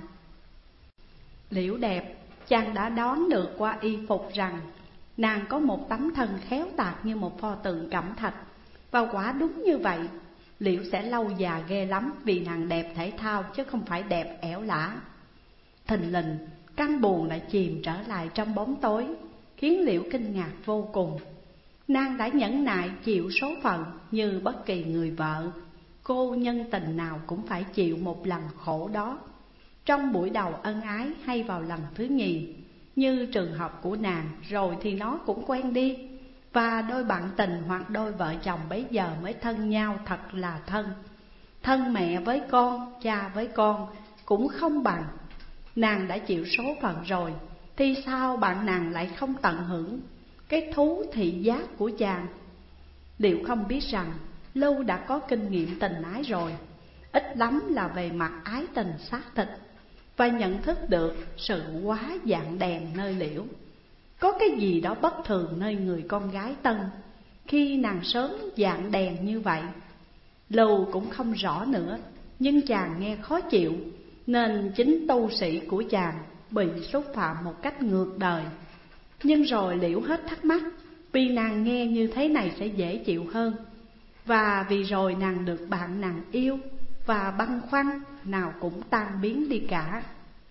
Liễu đẹp, chàng đã đoán được qua y phục rằng nàng có một tấm thân khéo tạc như một pho tượng cẩm thạch. Và quả đúng như vậy, Liễu sẽ lâu già ghê lắm, vì nàng đẹp thể thao chứ không phải đẹp ẻo lả. Thình lình căn buồng lại chìm trở lại trong bóng tối, khiến Liễu kinh ngạc vô cùng. Nàng đã nhẫn nại chịu số phận như bất kỳ người vợ, cô nhân tình nào cũng phải chịu một lần khổ đó, trong buổi đầu ân ái hay vào lần thứ nhì. Như trường hợp của nàng, rồi thì nó cũng quen đi. và đôi bạn tình hoặc đôi vợ chồng bấy giờ mới thân nhau thật là thân. Thân mẹ với con, cha với con cũng không bằng. Nàng đã chịu số phận rồi, thì sao bạn nàng lại không tận hưởng cái thú thị giác của chàng? Liệu không biết rằng Lưu đã có kinh nghiệm tình ái rồi, ít lắm là về mặt ái tình xác thịt, và nhận thức được sự quá dạng đèn nơi Liễu. Có cái gì đó bất thường nơi người con gái Tân khi nàng sớm dạng đèn như vậy. Lưu cũng không rõ nữa, nhưng chàng nghe khó chịu, nên chính tu sĩ của chàng bị xúc phạm một cách ngược đời. Nhưng rồi Liễu hết thắc mắc, vì nàng nghe như thế này sẽ dễ chịu hơn, và vì rồi nàng được bạn nàng yêu, và băn khoăn nào cũng tan biến đi cả.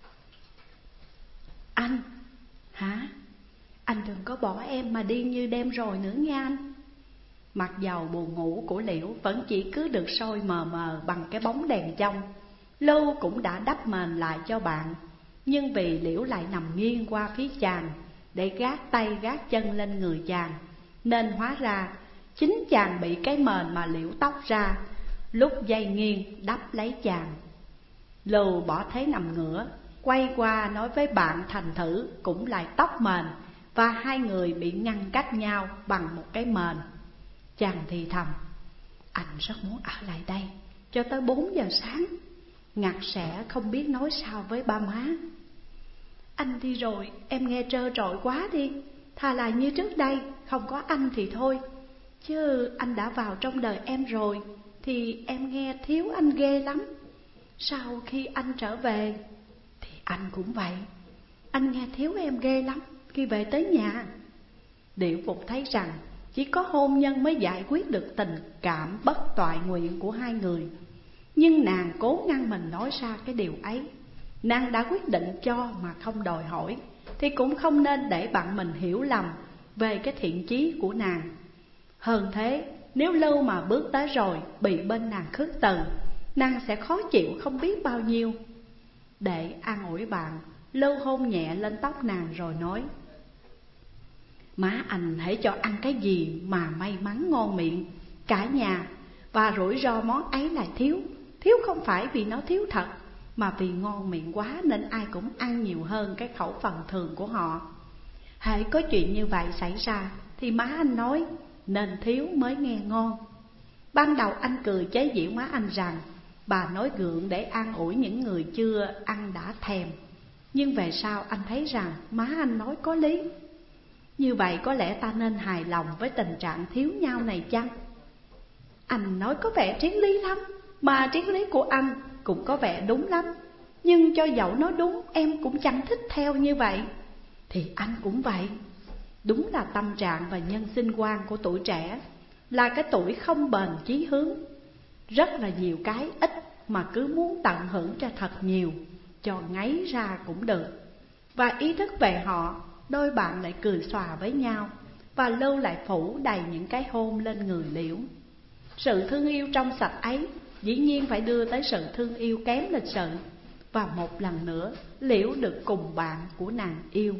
Anh, hả? Anh đừng có bỏ em mà đi như đêm rồi nữa nha anh. Mặc dầu buồn ngủ của Liễu vẫn chỉ cứ được soi mờ mờ bằng cái bóng đèn trong, Lưu cũng đã đắp mền lại cho bạn. Nhưng vì Liễu lại nằm nghiêng qua phía chàng để gác tay gác chân lên người chàng, nên hóa ra chính chàng bị cái mền mà Liễu tóc ra lúc dây nghiêng đắp lấy chàng. Lưu bỏ thế nằm ngửa, quay qua nói với bạn thành thử cũng lại tóc mền, và hai người bị ngăn cách nhau bằng một cái mền. Chàng thì thầm: anh rất muốn ở lại đây cho tới bốn giờ sáng, ngặt sẽ không biết nói sao với ba má. Anh đi rồi em nghe trơ trọi quá đi, thà là như trước đây không có anh thì thôi, chứ anh đã vào trong đời em rồi thì em nghe thiếu anh ghê lắm. Sau khi anh trở về thì anh cũng vậy, anh nghe thiếu em ghê lắm khi về tới nhà. Điệu Phục thấy rằng chỉ có hôn nhân mới giải quyết được tình cảm bất toại nguyện của hai người. Nhưng nàng cố ngăn mình nói ra cái điều ấy. Nàng đã quyết định cho mà không đòi hỏi, thì cũng không nên để bạn mình hiểu lầm về cái thiện chí của nàng. Hơn thế, nếu Lưu mà bước tới rồi bị bên nàng khước từ, nàng sẽ khó chịu không biết bao nhiêu. Để an ủi bạn, Lưu hôn nhẹ lên tóc nàng rồi nói: má anh hãy cho ăn cái gì mà may mắn ngon miệng cả nhà, và rủi ro món ấy lại thiếu. Thiếu không phải vì nó thiếu thật, mà vì ngon miệng quá nên ai cũng ăn nhiều hơn cái khẩu phần thường của họ. Hễ có chuyện như vậy xảy ra thì má anh nói nên thiếu mới nghe ngon. Ban đầu anh cười chế giễu má anh rằng bà nói gượng để an ủi những người chưa ăn đã thèm. Nhưng về sau anh thấy rằng má anh nói có lý. Như vậy có lẽ ta nên hài lòng với tình trạng thiếu nhau này chăng? Anh nói có vẻ triết lý lắm, mà triết lý của anh cũng có vẻ đúng lắm. Nhưng cho dẫu nó đúng, em cũng chẳng thích theo như vậy. Thì anh cũng vậy. Đúng là tâm trạng và nhân sinh quan của tuổi trẻ là cái tuổi không bền chí hướng. Rất là nhiều cái ít mà cứ muốn tận hưởng cho thật nhiều, cho ngấy ra cũng được. Và ý thức về họ, đôi bạn lại cười xòa với nhau, và Lưu lại phủ đầy những cái hôn lên người Liễu. Sự thương yêu trong sạch ấy dĩ nhiên phải đưa tới sự thương yêu kém lịch sự. Và một lần nữa Liễu được cùng bạn của nàng yêu.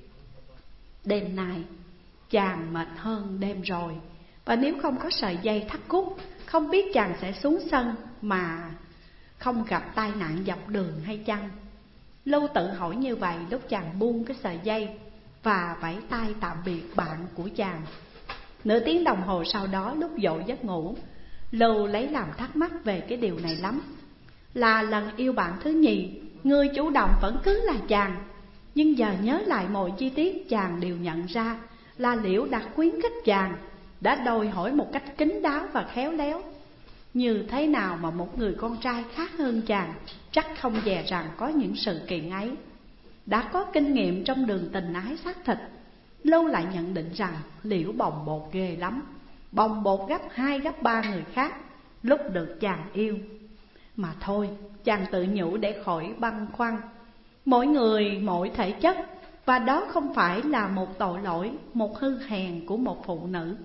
Đêm nay chàng mệt hơn đêm rồi, và nếu không có sợi dây thắt cút, không biết chàng sẽ xuống sân mà không gặp tai nạn dọc đường hay chăng. Lưu tự hỏi như vậy lúc chàng buông cái sợi dây và vẫy tay tạm biệt bạn của chàng. Nửa tiếng đồng hồ sau đó, lúc dỗ giấc ngủ, Lưu lấy làm thắc mắc về cái điều này lắm. Là lần yêu bạn thứ nhì, người chủ động vẫn cứ là chàng. Nhưng giờ nhớ lại mọi chi tiết, chàng đều nhận ra là Liễu đã khuyến khích chàng, đã đòi hỏi một cách kín đáo và khéo léo. Như thế nào mà một người con trai khác hơn chàng chắc không dè rằng có những sự kiện ấy. Đã có kinh nghiệm trong đường tình ái xác thịt, Lưu lại nhận định rằng Liễu bồng bột ghê lắm, bồng bột gấp hai gấp ba người khác lúc được chàng yêu. Mà thôi, chàng tự nhủ để khỏi băn khoăn. Mỗi người mỗi thể chất, và đó không phải là một tội lỗi, một hư hèn của một phụ nữ.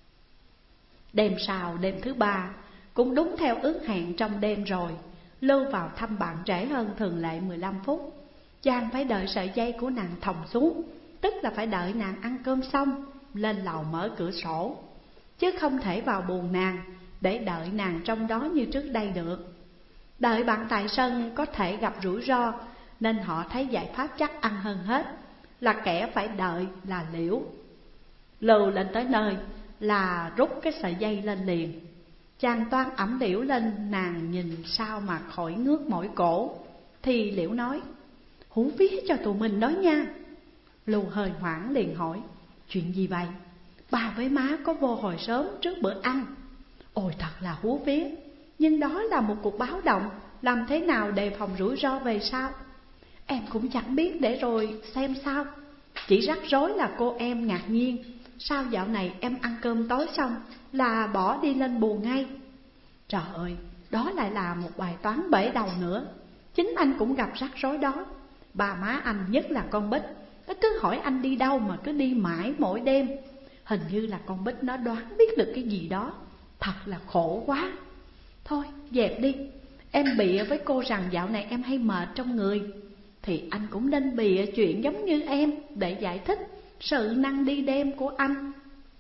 Đêm sau, đêm thứ ba, cũng đúng theo ước hẹn trong đêm rồi, Lưu vào thăm bạn trễ hơn thường lệ mười lăm phút. Chàng phải đợi sợi dây của nàng thòng xuống, tức là phải đợi nàng ăn cơm xong lên lầu mở cửa sổ, chứ không thể vào buồng nàng để đợi nàng trong đó như trước đây được. Đợi bạn tại sân có thể gặp rủi ro, nên họ thấy giải pháp chắc ăn hơn hết là kẻ phải đợi là Liễu. Lưu lên tới nơi là rút cái sợi dây lên liền. Chàng toan ẵm Liễu lên, nàng nhìn sao mà khỏi ngước mỏi cổ. Thì Liễu nói: hú vía cho tụi mình đó nha. Lưu hơi hoảng liền hỏi: chuyện gì vậy? Bà với má có vô hồi sớm trước bữa ăn. Ôi thật là hú vía, nhưng đó là một cuộc báo động, làm thế nào đề phòng rủi ro về sau? Em cũng chẳng biết, để rồi xem sao. Chỉ rắc rối là cô em ngạc nhiên, sao dạo này em ăn cơm tối xong là bỏ đi lên buồng ngay. Trời ơi, đó lại là một bài toán bể đầu nữa. Chính anh cũng gặp rắc rối đó. Bà má anh, nhất là con Bích, nó cứ hỏi anh đi đâu mà cứ đi mãi mỗi đêm. Hình như là con Bích nó đoán biết được cái gì đó. Thật là khổ quá. Thôi dẹp đi, em bịa với cô rằng dạo này em hay mệt trong người, thì anh cũng nên bịa chuyện giống như em để giải thích sự năng đi đêm của anh.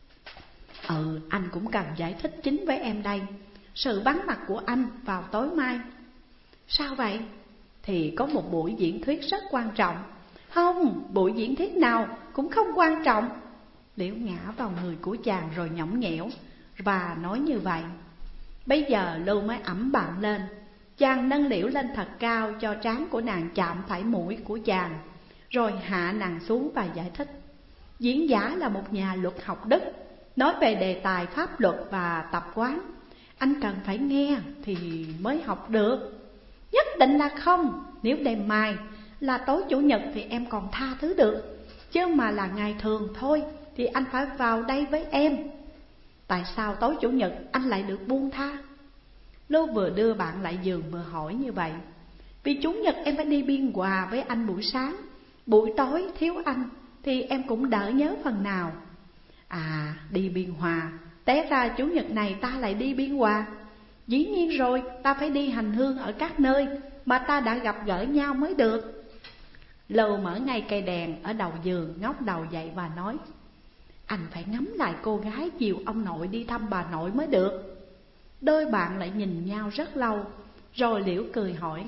Ừ, anh cũng cần giải thích chính với em đây. Sự vắng mặt của anh vào tối mai. Sao vậy? Thì có một buổi diễn thuyết rất quan trọng. Không, buổi diễn thuyết nào cũng không quan trọng. Liễu ngã vào người của chàng rồi nhõng nhẽo và nói như vậy. Bây giờ Lưu mới ẵm bạn lên. Chàng nâng Liễu lên thật cao cho trán của nàng chạm phải mũi của chàng, rồi hạ nàng xuống và giải thích. Diễn giả là một nhà luật học Đức, nói về đề tài pháp luật và tập quán. Anh cần phải nghe thì mới học được. Nhất định là không. Nếu đêm mai là tối chủ nhật thì em còn tha thứ được, chứ mà là ngày thường thôi thì anh phải vào đây với em. Tại sao tối chủ nhật anh lại được buông tha? Lưu vừa đưa bạn lại giường vừa hỏi như vậy. Vì chủ nhật em phải đi Biên Hòa với anh buổi sáng, buổi tối thiếu anh thì em cũng đỡ nhớ phần nào. À, đi Biên Hòa, té ra chủ nhật này ta lại đi Biên Hòa. Dĩ nhiên rồi, ta phải đi hành hương ở các nơi mà ta đã gặp gỡ nhau mới được. Lưu mở ngay cây đèn ở đầu giường, ngóc đầu dậy và nói: anh phải ngắm lại cô gái chiều ông nội đi thăm bà nội mới được. Đôi bạn lại nhìn nhau rất lâu, rồi Liễu cười hỏi: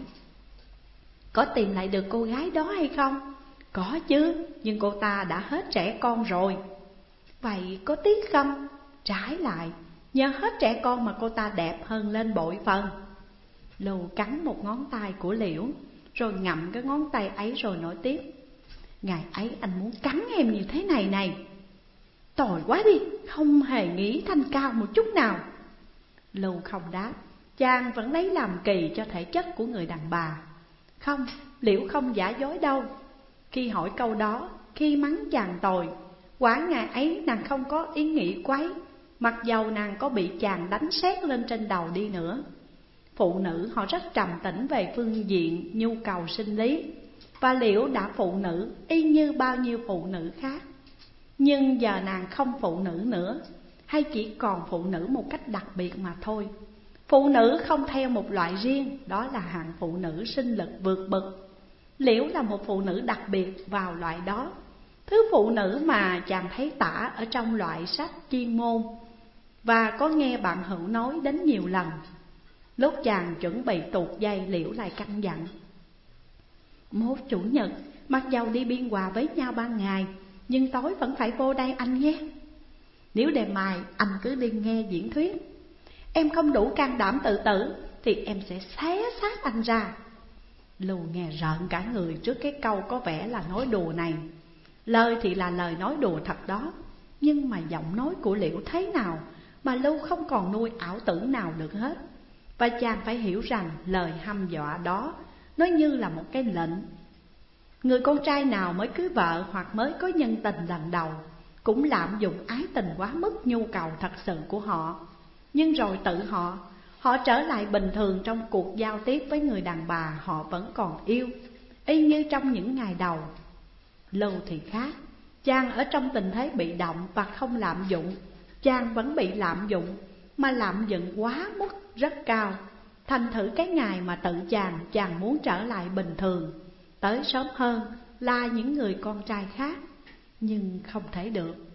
có tìm lại được cô gái đó hay không? Có chứ, nhưng cô ta đã hết trẻ con rồi. Vậy có tiếc không? Trái lại, nhờ hết trẻ con mà cô ta đẹp hơn lên bội phần. Lưu cắn một ngón tay của Liễu, rồi ngậm cái ngón tay ấy rồi nói tiếp: ngày ấy anh muốn cắn em như thế này này. Tồi quá đi, không hề nghĩ thanh cao một chút nào. Lưu không đáp. Chàng vẫn lấy làm kỳ cho thể chất của người đàn bà. Không, Liễu không giả dối đâu. Khi hỏi câu đó, khi mắng chàng tồi, quả ngày ấy nàng không có ý nghĩ quấy, mặc dầu nàng có bị chàng đánh sét lên trên đầu đi nữa. Phụ nữ họ rất trầm tĩnh về phương diện nhu cầu sinh lý, và Liễu đã phụ nữ y như bao nhiêu phụ nữ khác. Nhưng giờ nàng không phụ nữ nữa, hay chỉ còn phụ nữ một cách đặc biệt mà thôi. Phụ nữ không theo một loại riêng, đó là hạng phụ nữ sinh lực vượt bậc. Liễu là một phụ nữ đặc biệt vào loại đó, thứ phụ nữ mà chàng thấy tả ở trong loại sách chuyên môn và có nghe bạn hữu nói đến nhiều lần. Lúc chàng chuẩn bị tuột dây, Liễu lại căn dặn: mốt chủ nhật, mặc dầu đi Biên Hòa với nhau ban ngày, nhưng tối vẫn phải vô đây anh nhé. Nếu đêm mai anh cứ đi nghe diễn thuyết, em không đủ can đảm tự tử thì em sẽ xé xác anh ra. Lưu nghe rợn cả người trước cái câu có vẻ là nói đùa này. Lời thì là lời nói đùa thật đó, nhưng mà giọng nói của Liễu thế nào mà Lưu không còn nuôi ảo tưởng nào được hết. Và chàng phải hiểu rằng lời hăm dọa đó nó như là một cái lệnh. Người con trai nào mới cưới vợ hoặc mới có nhân tình lần đầu cũng lạm dụng ái tình quá mức nhu cầu thật sự của họ. Nhưng rồi tự họ, họ trở lại bình thường trong cuộc giao tiếp với người đàn bà họ vẫn còn yêu, y như trong những ngày đầu. Lưu thì khác, chàng ở trong tình thế bị động và không lạm dụng. Chàng vẫn bị lạm dụng, mà lạm dụng quá mức rất cao. Thành thử cái ngày mà tự chàng, chàng muốn trở lại bình thường, tới sớm hơn là những người con trai khác. Nhưng không thể được.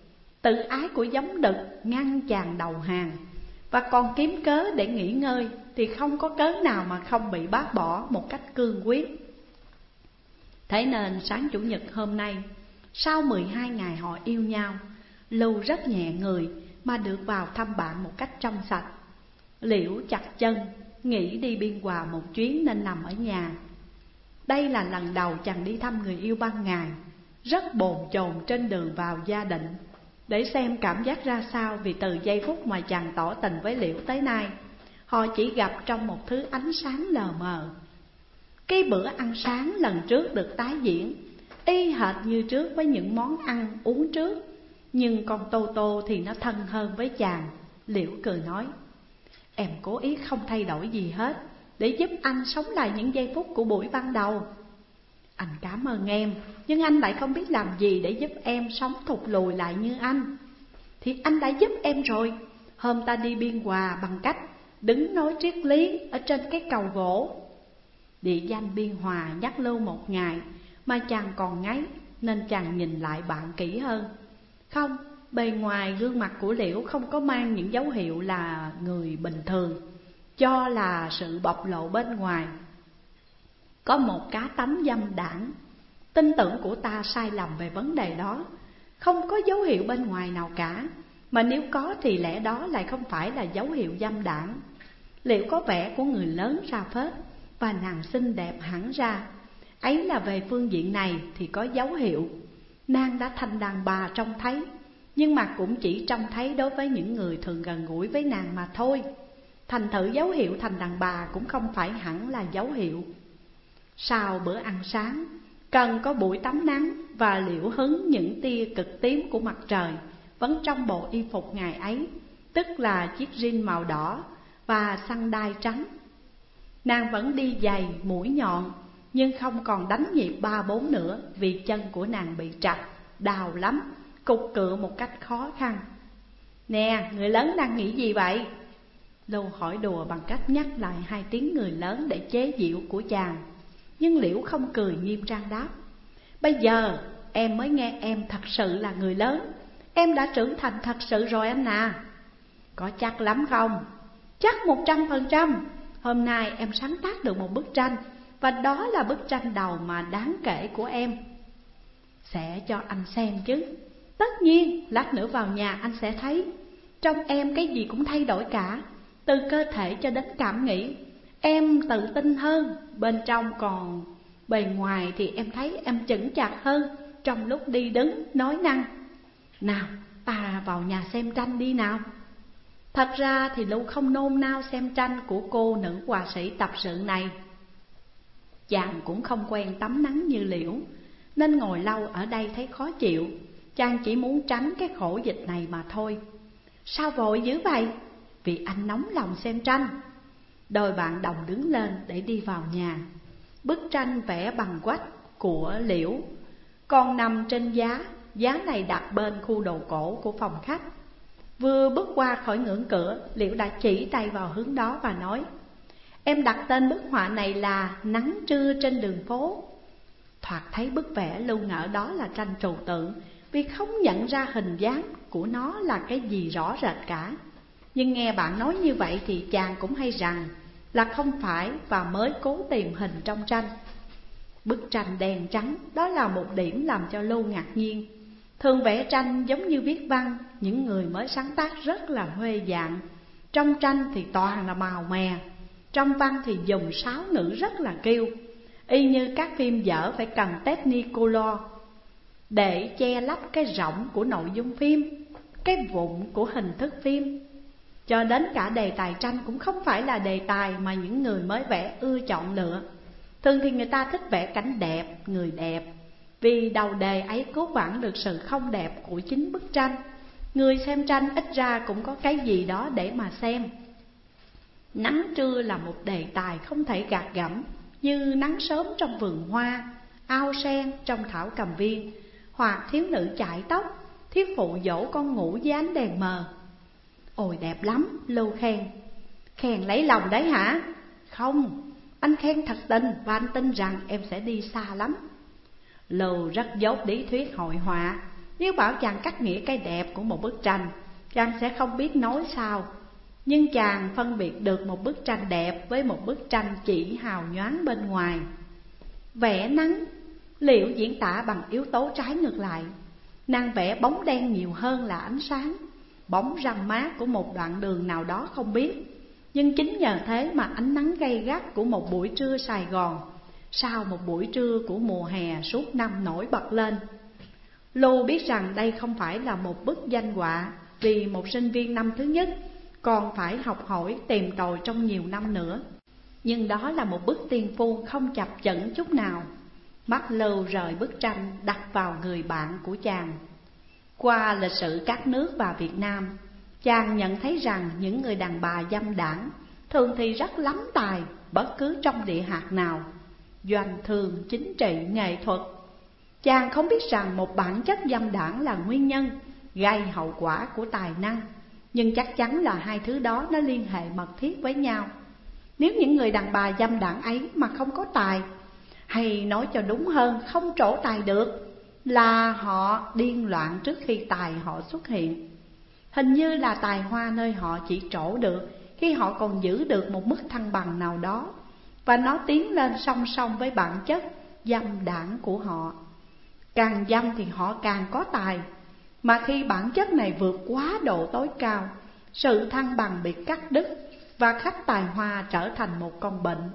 Tự ái của giống đực ngăn chàng đầu hàng, và còn kiếm cớ để nghỉ ngơi thì không có cớ nào mà không bị bác bỏ một cách cương quyết. Thế nên sáng Chủ nhật hôm nay, sau mười hai ngày họ yêu nhau, Lưu rất nhẹ người mà được vào thăm bạn một cách trong sạch. Liễu chặt chân, nghĩ đi Biên Hòa một chuyến nên nằm ở nhà. Đây là lần đầu chàng đi thăm người yêu ban ngày, rất bồn chồn trên đường vào gia định, để xem cảm giác ra sao. Vì từ giây phút mà chàng tỏ tình với Liễu tới nay, họ chỉ gặp trong một thứ ánh sáng lờ mờ. Cái bữa ăn sáng lần trước được tái diễn y hệt như trước với những món ăn uống trước, nhưng con Tô Tô thì nó thân hơn với chàng. Liễu cười nói: em cố ý không thay đổi gì hết, để giúp anh sống lại những giây phút của buổi ban đầu. Anh cảm ơn em, nhưng anh lại không biết làm gì để giúp em sống thụt lùi lại như anh. Thì anh đã giúp em rồi. Hôm ta đi Biên Hòa bằng cách đứng nói triết lý ở trên cái cầu gỗ. Địa danh Biên Hòa nhắc Lưu một ngày mà chàng còn ngáy, nên chàng nhìn lại bạn kỹ hơn. Không, bề ngoài gương mặt của Liễu không có mang những dấu hiệu là người bình thường, cho là sự bộc lộ bên ngoài có một cá tánh dâm đảng. Tin tưởng của ta sai lầm về vấn đề đó. Không có dấu hiệu bên ngoài nào cả, mà nếu có thì lẽ đó lại không phải là dấu hiệu dâm đảng. Liễu có vẻ của người lớn ra phết, và nàng xinh đẹp hẳn ra. Ấy là về phương diện này thì có dấu hiệu. Nàng đã thành đàn bà trông thấy, nhưng mà cũng chỉ trông thấy đối với những người thường gần gũi với nàng mà thôi. Thành thử dấu hiệu thành đàn bà cũng không phải hẳn là dấu hiệu. Sau bữa ăn sáng, cần có buổi tắm nắng, và Liễu hứng những tia cực tím của mặt trời vẫn trong bộ y phục ngày ấy, tức là chiếc jean màu đỏ và xăng đai trắng. Nàng vẫn đi giày mũi nhọn, nhưng không còn đánh nhịp ba bốn nữa, vì chân của nàng bị trật, đau lắm, cục cựa một cách khó khăn. Nè, người lớn đang nghĩ gì vậy? Lưu hỏi đùa bằng cách nhắc lại hai tiếng người lớn để chế giễu của chàng. Nhưng Liễu không cười, nghiêm trang đáp: bây giờ em mới nghe em thật sự là người lớn. Em đã trưởng thành thật sự rồi anh à. Có chắc lắm không? Chắc một trăm phần trăm. Hôm nay em sáng tác được một bức tranh, và đó là bức tranh đầu mà đáng kể của em. Sẽ cho anh xem chứ. Tất nhiên, lát nữa vào nhà anh sẽ thấy. Trong em cái gì cũng thay đổi cả, từ cơ thể cho đến cảm nghĩ. Em tự tin hơn bên trong, còn bề ngoài thì em thấy em chững chạc hơn trong lúc đi đứng, nói năng. Nào, ta vào nhà xem tranh đi nào. Thật ra thì Lưu không nôn nao xem tranh của cô nữ họa sĩ tập sự này. Chàng cũng không quen tắm nắng như Liễu, nên ngồi lâu ở đây thấy khó chịu. Chàng chỉ muốn tránh cái khổ dịch này mà thôi. Sao vội dữ vậy? Vì anh nóng lòng xem tranh. Đôi bạn đồng đứng lên để đi vào nhà. Bức tranh vẽ bằng quách của Liễu còn nằm trên giá. Giá này đặt bên khu đồ cổ của phòng khách. Vừa bước qua khỏi ngưỡng cửa, Liễu đã chỉ tay vào hướng đó và nói: em đặt tên bức họa này là Nắng trưa trên đường phố. Thoạt thấy bức vẽ Lưu ngỡ đó là tranh trừu tượng, vì không nhận ra hình dáng của nó là cái gì rõ rệt cả. Nhưng nghe bạn nói như vậy thì chàng cũng hay rằng là không phải, và mới cố tìm hình trong tranh. Bức tranh đen trắng, đó là một điểm làm cho Lưu ngạc nhiên. Thường vẽ tranh giống như viết văn, những người mới sáng tác rất là huê dạng. Trong tranh thì toàn là màu mè, trong văn thì dùng sáo ngữ rất là kiêu, y như các phim dở phải cần Technicolor để che lấp cái rỗng của nội dung phim, cái vụn của hình thức phim. Cho đến cả đề tài tranh cũng không phải là đề tài mà những người mới vẽ ưa chọn lựa. Thường thì người ta thích vẽ cảnh đẹp, người đẹp, vì đầu đề ấy cố vãn được sự không đẹp của chính bức tranh. Người xem tranh ít ra cũng có cái gì đó để mà xem. Nắng trưa là một đề tài không thể gạt gẫm, như nắng sớm trong vườn hoa, ao sen trong thảo cầm viên, hoặc thiếu nữ chải tóc, thiếu phụ dỗ con ngủ dưới ánh đèn mờ. Ôi đẹp lắm, Lưu khen. Khen lấy lòng đấy hả? Không, anh khen thật tình, và anh tin rằng em sẽ đi xa lắm. Lưu rất dốt lý thuyết hội họa, Nếu bảo chàng cắt nghĩa cái đẹp của một bức tranh, chàng sẽ không biết nói sao. Nhưng chàng phân biệt được một bức tranh đẹp với một bức tranh chỉ hào nhoáng bên ngoài. Vẽ nắng, Liễu diễn tả bằng yếu tố trái ngược lại. Nàng vẽ bóng đen nhiều hơn là ánh sáng, bóng râm mát của một đoạn đường nào đó không biết. Nhưng chính nhờ thế mà ánh nắng gay gắt của một buổi trưa Sài Gòn sau một buổi trưa của mùa hè suốt năm nổi bật lên. Lưu biết rằng đây không phải là một bức danh họa, vì một sinh viên năm thứ nhất còn phải học hỏi tìm tòi trong nhiều năm nữa. Nhưng đó là một bức tiên phu không chập chững chút nào. Mắt Lưu rời bức tranh đặt vào người bạn của chàng. Qua lịch sử các nước và Việt Nam, chàng nhận thấy rằng những người đàn bà dâm đảng thường thì rất lắm tài bất cứ trong địa hạt nào, doanh thương, chính trị, nghệ thuật. Chàng không biết rằng một bản chất dâm đảng là nguyên nhân gây hậu quả của tài năng, nhưng chắc chắn là hai thứ đó nó liên hệ mật thiết với nhau. Nếu những người đàn bà dâm đảng ấy mà không có tài, hay nói cho đúng hơn không trổ tài được, là họ điên loạn trước khi tài họ xuất hiện. Hình như là tài hoa nơi họ chỉ trổ được khi họ còn giữ được một mức thăng bằng nào đó, và nó tiến lên song song với bản chất dâm đảng của họ. Càng dâm thì họ càng có tài, mà khi bản chất này vượt quá độ tối cao, sự thăng bằng bị cắt đứt và khách tài hoa trở thành một con bệnh.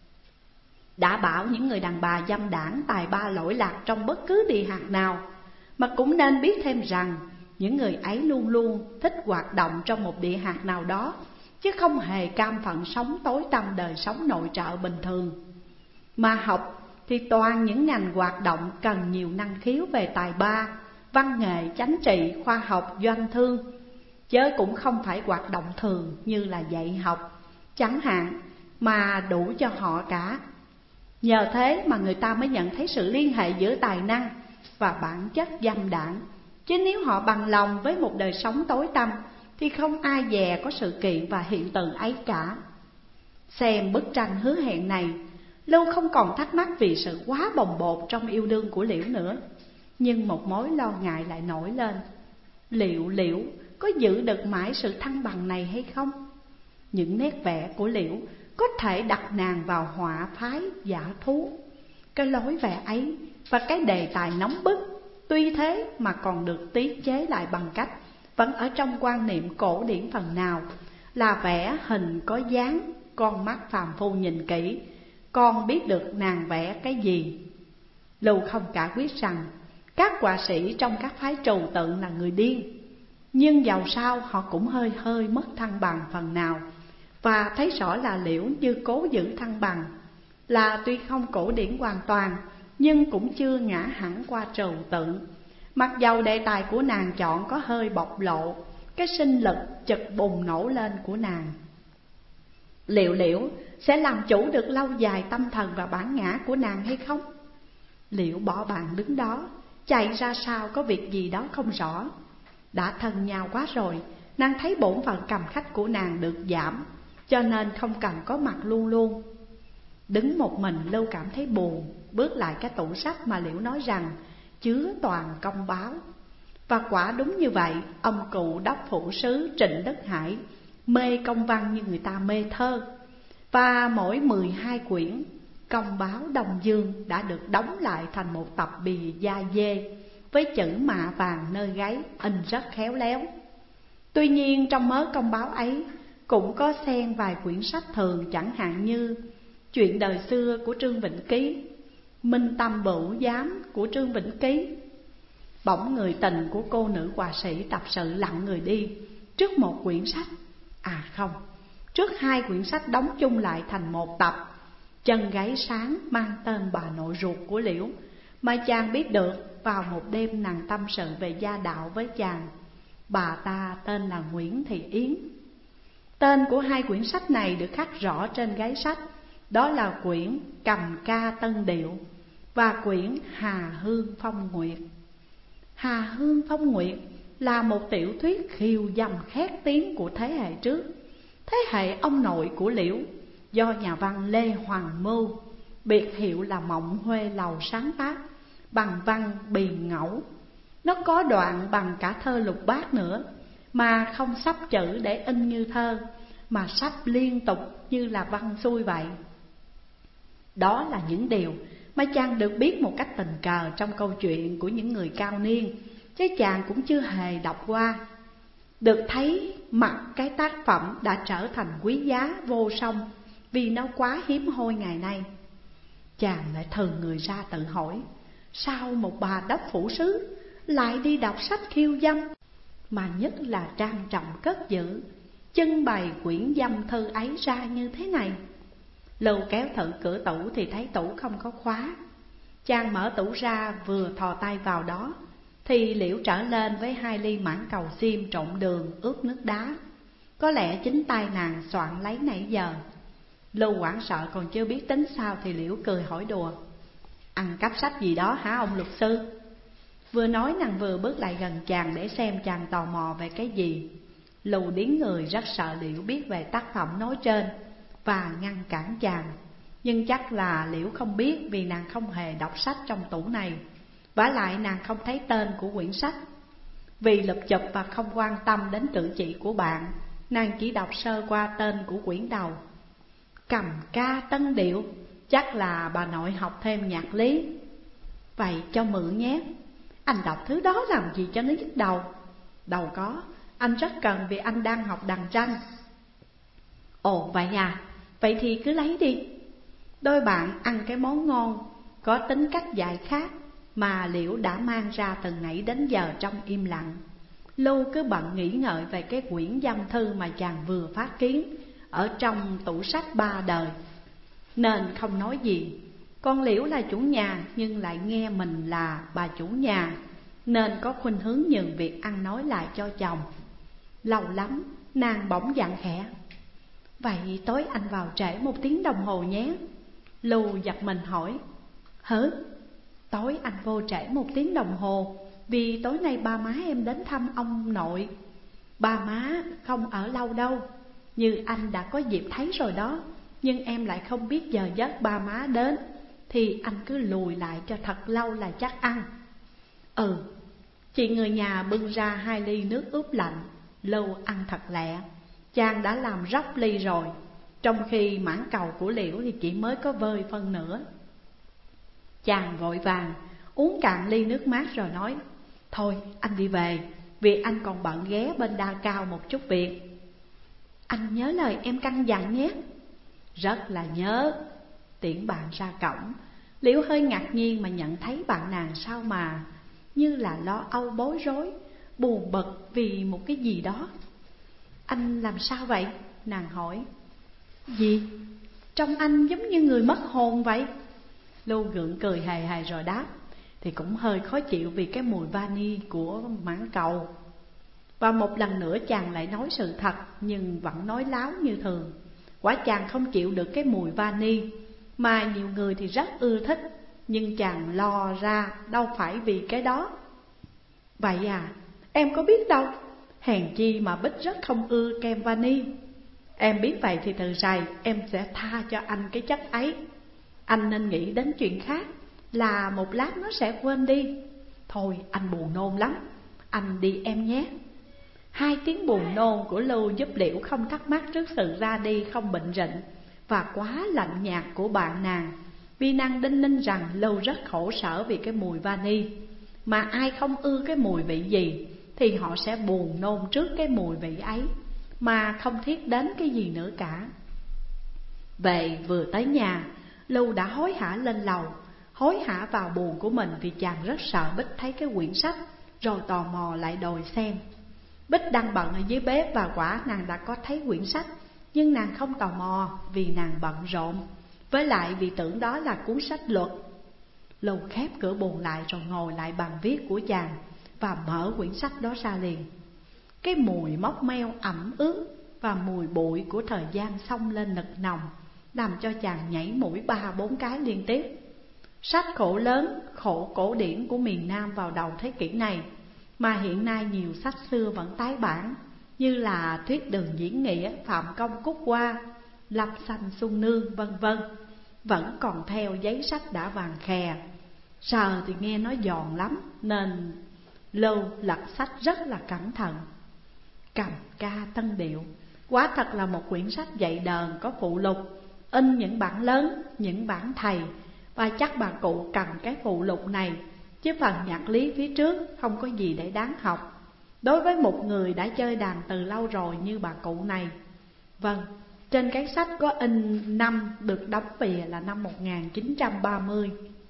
Đã bảo những người đàn bà dâm đảng tài ba lỗi lạc trong bất cứ địa hạt nào, mà cũng nên biết thêm rằng những người ấy luôn luôn thích hoạt động trong một địa hạt nào đó, chứ không hề cam phận sống tối tăm đời sống nội trợ bình thường. Mà học thì toàn những ngành hoạt động cần nhiều năng khiếu về tài ba, văn nghệ, chánh trị, khoa học, doanh thương, chớ cũng không phải hoạt động thường như là dạy học chẳng hạn, mà đủ cho họ cả. Nhờ thế mà người ta mới nhận thấy sự liên hệ giữa tài năng và bản chất dâm đảng. Chứ nếu họ bằng lòng với một đời sống tối tăm thì không ai dè có sự kiện và hiện tượng ấy cả. Xem bức tranh hứa hẹn này, Lưu không còn thắc mắc vì sự quá bồng bột trong yêu đương của Liễu nữa. Nhưng một mối lo ngại lại nổi lên. Liệu Liễu có giữ được mãi sự thăng bằng này hay không? Những nét vẽ của Liễu có thể đặt nàng vào họa phái giả thú. Cái lối vẽ ấy và cái đề tài nóng bức, tuy thế mà còn được tiết chế lại bằng cách vẫn ở trong quan niệm cổ điển phần nào, là vẽ hình có dáng, con mắt phàm phu nhìn kỹ, con biết được nàng vẽ cái gì. Lưu không cả quyết rằng các họa sĩ trong các phái trừu tượng là người điên, nhưng dầu sao họ cũng hơi hơi mất thăng bằng phần nào. Và thấy rõ là Liễu như cố giữ thăng bằng, là tuy không cổ điển hoàn toàn nhưng cũng chưa ngã hẳn qua trừu tượng. Mặc dầu đề tài của nàng chọn có hơi bộc lộ cái sinh lực chực bùng nổ lên của nàng. Liệu Liễu sẽ làm chủ được lâu dài tâm thần và bản ngã của nàng hay không? Liễu bỏ bạn đứng đó, chạy ra sao có việc gì đó không rõ. Đã thân nhau quá rồi, nàng thấy bổn phận cầm khách của nàng được giảm, cho nên không cần có mặt luôn luôn. Đứng một mình, Lưu cảm thấy buồn, bước lại cái tủ sách mà Liễu nói rằng chứa toàn công báo. Và quả đúng như vậy, ông cụ đốc phủ sứ Trịnh Đức Hải mê công văn như người ta mê thơ. Và mỗi mười hai quyển công báo Đông Dương đã được đóng lại thành một tập bì da dê với chữ mạ vàng nơi gáy, in rất khéo léo. Tuy nhiên trong mớ công báo ấy cũng có xen vài quyển sách thường, chẳng hạn như Chuyện đời xưa của Trương Vĩnh Ký, Minh Tâm Bửu Giám của Trương Vĩnh Ký, Bỗng người tình của cô nữ họa sĩ tập sự lặng người đi trước một quyển sách. À không, trước hai quyển sách đóng chung lại thành một tập, Chân gáy sáng mang tên bà nội ruột của Liễu, mà chàng biết được vào một đêm nàng tâm sự về gia đạo với chàng. Bà ta tên là Nguyễn Thị Yến. Tên của hai quyển sách này được khắc rõ trên gáy sách, đó là quyển Cầm Ca Tân Điệu và quyển Hà Hương Phong Nguyệt. Hà Hương Phong Nguyệt là một tiểu thuyết khiêu dâm khét tiếng của thế hệ trước, thế hệ ông nội của Liễu, do nhà văn Lê Hoàng Mưu, biệt hiệu là Mộng Huê Lầu sáng tác bằng văn Biền Ngẫu. Nó có đoạn bằng cả thơ lục bát nữa, mà không sắp chữ để in như thơ, mà sắp liên tục như là văn xuôi vậy. Đó là những điều mà chàng được biết một cách tình cờ trong câu chuyện của những người cao niên, chứ chàng cũng chưa hề đọc qua. Được thấy mặt cái tác phẩm đã trở thành quý giá vô song vì nó quá hiếm hoi ngày nay. Chàng lại thừ người ra tự hỏi, sao một bà đốc phủ sứ lại đi đọc sách khiêu dâm, mà nhất là trang trọng cất giữ, trưng bày quyển dâm thư ấy ra như thế này? Lưu kéo thử cửa tủ thì thấy tủ không có khóa. Chàng mở tủ ra vừa thò tay vào đó, thì Liễu trở lên với hai ly mãn cầu xiêm trộn đường ướp nước đá. Có lẽ chính tay nàng soạn lấy nãy giờ. Lưu hoảng sợ còn chưa biết tính sao thì Liễu cười hỏi đùa, ăn cắp sách gì đó hả ông luật sư? Vừa nói nàng vừa bước lại gần chàng để xem chàng tò mò về cái gì. Lưu điếng người rất sợ Liễu biết về tác phẩm nói trên và ngăn cản chàng. Nhưng chắc là Liễu không biết vì nàng không hề đọc sách trong tủ này. Vả lại nàng không thấy tên của quyển sách. Vì lụp chụp và không quan tâm đến cử chỉ của bạn, nàng chỉ đọc sơ qua tên của quyển đầu. Cầm ca tân điệu, chắc là bà nội học thêm nhạc lý. Vậy cho mượn nhé. Anh đọc thứ đó làm gì cho nó nhức đầu? Đâu có, anh rất cần vì anh đang học đàn tranh. Ồ vậy à, vậy thì cứ lấy đi. Đôi bạn ăn cái món ngon, có tính cách dạy khác mà Liễu đã mang ra từ nãy đến giờ trong im lặng. Lưu cứ bận nghĩ ngợi về cái quyển dâm thư mà chàng vừa phát kiến ở trong tủ sách ba đời, nên không nói gì. Con Liễu là chủ nhà nhưng lại nghe mình là bà chủ nhà, nên có khuynh hướng nhường việc ăn nói lại cho chồng. Lâu lắm nàng bỗng dặn khẽ, vậy tối anh vào trễ một tiếng đồng hồ nhé. Lưu giật mình hỏi, hử? Tối anh vô trễ một tiếng đồng hồ vì tối nay ba má em đến thăm ông nội. Ba má không ở lâu đâu, như anh đã có dịp thấy rồi đó. Nhưng em lại không biết giờ giấc ba má đến, thì anh cứ lùi lại cho thật lâu là chắc ăn. Ừ. Chị người nhà bưng ra hai ly nước ướp lạnh. Lưu ăn thật lẹ, chàng đã làm róc ly rồi, trong khi mãn cầu của Liễu thì chỉ mới có vơi phân nữa. Chàng vội vàng uống cạn ly nước mát rồi nói, thôi anh đi về, vì anh còn bận ghé bên đa cao một chút việc. Anh nhớ lời em căn dặn nhé. Rất là nhớ. Tiễn bạn ra cổng, Liễu hơi ngạc nhiên mà nhận thấy bạn nàng sao mà như là lo âu bối rối, buồn bực vì một cái gì đó. Anh làm sao vậy? Nàng hỏi. Gì? Trông anh giống như người mất hồn vậy. Lưu gượng cười hề hề rồi đáp, thì cũng hơi khó chịu vì cái mùi vani của mãn cầu. Và một lần nữa chàng lại nói sự thật, nhưng vẫn nói láo như thường. Quả chàng không chịu được cái mùi vani, mà nhiều người thì rất ưa thích, nhưng chàng lo ra đâu phải vì cái đó. Vậy à, em có biết đâu, hèn chi mà Bích rất không ưa kem vani. Em biết vậy thì từ rày em sẽ tha cho anh cái chất ấy. Anh nên nghĩ đến chuyện khác, là một lát nó sẽ quên đi. Thôi anh buồn nôn lắm, anh đi em nhé. Hai tiếng buồn nôn của Lưu giúp Liễu không thắc mắc trước sự ra đi không bệnh rịnh và quá lạnh nhạt của bạn nàng. Vì nàng đinh ninh rằng Lưu rất khổ sở vì cái mùi vani, mà ai không ưa cái mùi vị gì thì họ sẽ buồn nôn trước cái mùi vị ấy, mà không thiết đến cái gì nữa cả. Về vừa tới nhà, Lưu đã hối hả lên lầu, hối hả vào buồng của mình vì chàng rất sợ Bích thấy cái quyển sách, rồi tò mò lại đòi xem. Bích đang bận ở dưới bếp và quả nàng đã có thấy quyển sách, nhưng nàng không tò mò vì nàng bận rộn, với lại vì tưởng đó là cuốn sách luật. Lưu khép cửa buồng lại rồi ngồi lại bàn viết của chàng và mở quyển sách đó ra liền. Cái mùi móc meo ẩm ướt và mùi bụi của thời gian xông lên nực nồng, làm cho chàng nhảy mũi ba bốn cái liên tiếp. Sách khổ lớn, khổ cổ điển của miền Nam vào đầu thế kỷ này, mà hiện nay nhiều sách xưa vẫn tái bản, như là Thuyết Đường Diễn Nghĩa, Phạm Công Cúc Hoa, Lâm Xanh Xuân Nương vân vân, vẫn còn theo giấy sách đã vàng khè. Sờ thì nghe nó giòn lắm, nên Lưu lật sách rất là cẩn thận. Cầm ca tân điệu, quả thật là một quyển sách dạy đờn có phụ lục, in những bản lớn, những bản thầy. Và chắc bà cụ cần cái phụ lục này, chứ phần nhạc lý phía trước không có gì để đáng học đối với một người đã chơi đàn từ lâu rồi như bà cụ này. Vâng, trên cái sách có in năm được đóng bìa là năm một nghìn chín trăm ba mươi.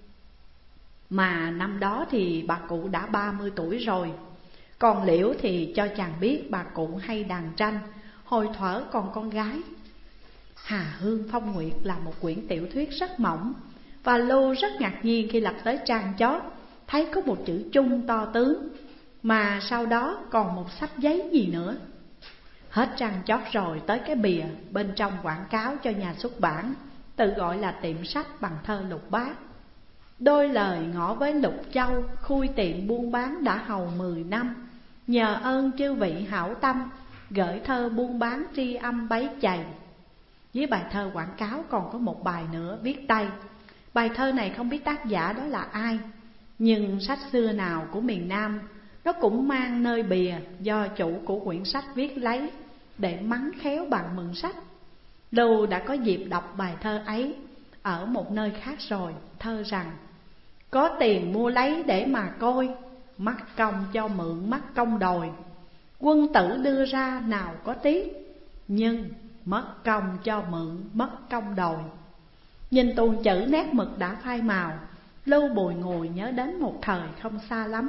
Mà năm đó thì bà cụ đã ba mươi tuổi rồi. Còn Liễu thì cho chàng biết bà cụ hay đàn tranh hồi thuở còn con gái. Hà Hương Phong Nguyệt là một quyển tiểu thuyết rất mỏng, và Lưu rất ngạc nhiên khi lật tới trang chót thấy có một chữ Chung to tướng, mà sau đó còn một xấp giấy gì nữa. Hết trang chót rồi tới cái bìa, bên trong quảng cáo cho nhà xuất bản, tự gọi là tiệm sách bằng thơ Lục Bát. Đôi lời ngỏ với Lục Châu, khui tiệm buôn bán đã hầu mười năm. Nhờ ơn chư vị hảo tâm, gửi thơ buôn bán tri âm bấy chày. Dưới bài thơ quảng cáo còn có một bài nữa viết tay. Bài thơ này không biết tác giả đó là ai, nhưng sách xưa nào của miền Nam nó cũng mang nơi bìa do chủ của quyển sách viết lấy để mắng khéo bằng mượn sách. Lưu đã có dịp đọc bài thơ ấy ở một nơi khác rồi. Thơ rằng: có tiền mua lấy để mà coi, mắc công cho mượn mắc công đòi. Quân tử đưa ra nào có tiếc, nhưng mất công cho mượn mất công đòi. Nhìn tuồng chữ nét mực đã phai màu, Lưu bồi ngồi nhớ đến một thời không xa lắm.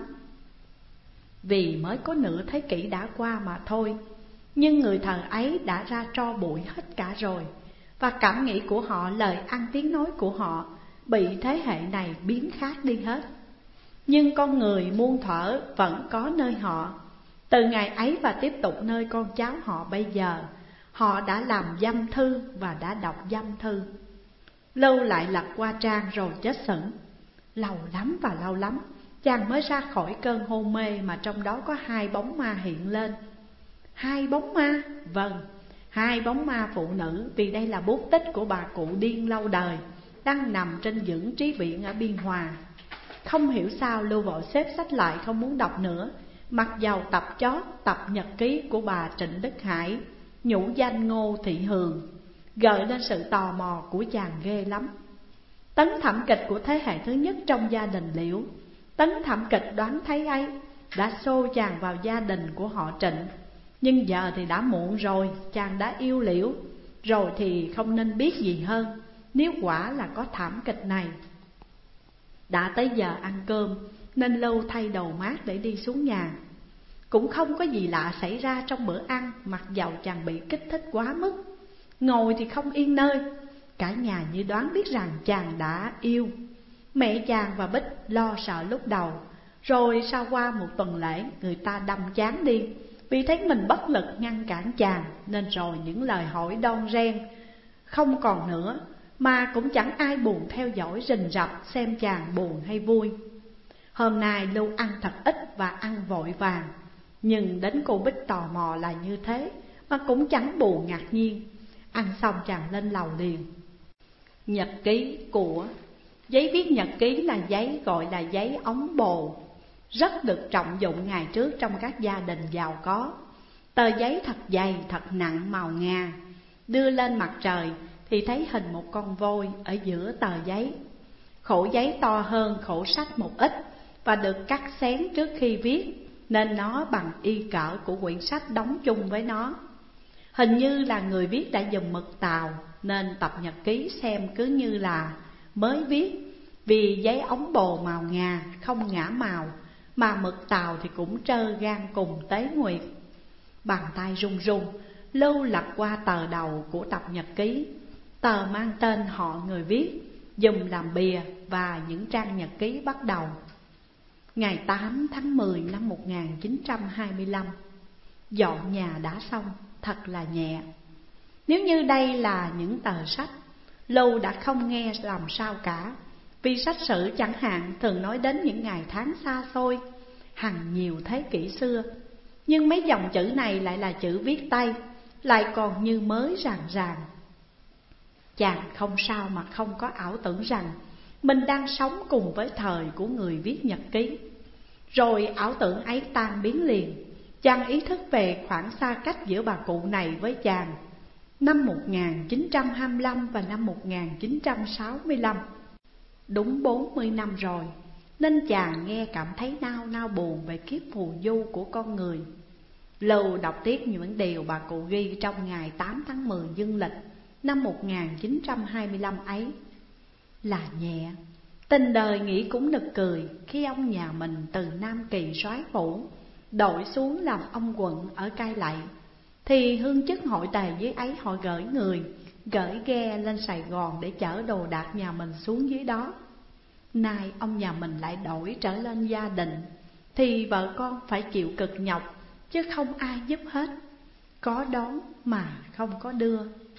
Vì mới có nửa thế kỷ đã qua mà thôi, nhưng người thời ấy đã ra tro bụi hết cả rồi. Và cảm nghĩ của họ, lời ăn tiếng nói của họ bị thế hệ này biến khác đi hết. Nhưng con người muôn thuở vẫn có nơi họ. Từ ngày ấy và tiếp tục nơi con cháu họ bây giờ, họ đã làm dâm thư và đã đọc dâm thư. Lưu lại lật qua trang rồi chết sững. Lâu lắm và lâu lắm chàng mới ra khỏi cơn hôn mê, mà trong đó có hai bóng ma hiện lên. Hai bóng ma? Vâng, hai bóng ma phụ nữ, vì đây là bút tích của bà cụ điên lâu đời đang nằm trên dưỡng trí viện ở Biên Hòa. Không hiểu sao Lưu vội xếp sách lại không muốn đọc nữa, mặc dầu tập chót tập nhật ký của bà Trịnh Đức Hải, nhũ danh Ngô Thị Hường, gợi lên sự tò mò của chàng ghê lắm. Tấn thẩm kịch của thế hệ thứ nhất trong gia đình Liễu, tấn thẩm kịch đoán thấy ấy, đã xô chàng vào gia đình của họ Trịnh. Nhưng giờ thì đã muộn rồi, chàng đã yêu Liễu rồi thì không nên biết gì hơn, nếu quả là có thảm kịch này. Đã tới giờ ăn cơm nên Lưu thay đồ mát để đi xuống nhà. Cũng không có gì lạ xảy ra trong bữa ăn, mặc dầu chàng bị kích thích quá mức. Ngồi thì không yên nơi, cả nhà như đoán biết rằng chàng đã yêu. Mẹ chàng và Bích lo sợ lúc đầu, rồi sau qua một tuần lễ người ta đâm chán đi, vì thấy mình bất lực ngăn cản chàng, nên rồi những lời hỏi đon ren không còn nữa, mà cũng chẳng ai buồn theo dõi rình rập xem chàng buồn hay vui. Hôm nay Lưu ăn thật ít và ăn vội vàng, nhưng đến cô Bích tò mò là như thế mà cũng chẳng buồn ngạc nhiên. Ăn xong chàng lên lầu liền. Nhật ký của giấy viết nhật ký là giấy gọi là giấy ống bồ, rất được trọng dụng ngày trước trong các gia đình giàu có. Tờ giấy thật dày, thật nặng, màu ngà, đưa lên mặt trời thì thấy hình một con voi ở giữa tờ giấy. Khổ giấy to hơn khổ sách một ít và được cắt xén trước khi viết, nên nó bằng y cỡ của quyển sách đóng chung với nó. Hình như là người viết đã dùng mực tàu, nên tập nhật ký xem cứ như là mới viết. Vì giấy ống bồ màu ngà không ngả màu, mà mực tàu thì cũng trơ gan cùng tế nguyệt. Bàn tay run run, Lưu lật qua tờ đầu của tập nhật ký, tờ mang tên họ người viết, dùng làm bìa và những trang nhật ký bắt đầu. Ngày tám tháng mười năm một nghìn chín trăm hai mươi lăm, dọn nhà đã xong, thật là nhẹ. Nếu như đây là những tờ sách, Lưu đã không nghe làm sao cả. Vì sách sử chẳng hạn thường nói đến những ngày tháng xa xôi, hằng nhiều thế kỷ xưa. Nhưng mấy dòng chữ này lại là chữ viết tay, lại còn như mới ràng ràng. Chàng không sao mà không có ảo tưởng rằng mình đang sống cùng với thời của người viết nhật ký. Rồi ảo tưởng ấy tan biến liền. Chàng ý thức về khoảng xa cách giữa bà cụ này với chàng. Năm một nghìn chín trăm hai mươi lăm và năm một nghìn chín trăm sáu mươi lăm, đúng bốn mươi năm rồi, nên chàng nghe cảm thấy nao nao buồn về kiếp phù du của con người. Lưu đọc tiếp những điều bà cụ ghi trong ngày tám tháng mười dương lịch năm một nghìn chín trăm hai mươi lăm ấy là nhẹ. Tình đời nghĩ cũng nực cười khi ông nhà mình từ Nam Kỳ soái phủ đổi xuống làm ông quận ở Cai Lậy, thì hương chức hội tề dưới ấy họ gửi người, gửi ghe lên Sài Gòn để chở đồ đạc nhà mình xuống dưới đó. Nay ông nhà mình lại đổi trở lên gia đình, thì vợ con phải chịu cực nhọc, chứ không ai giúp hết. Có đón mà không có đưa.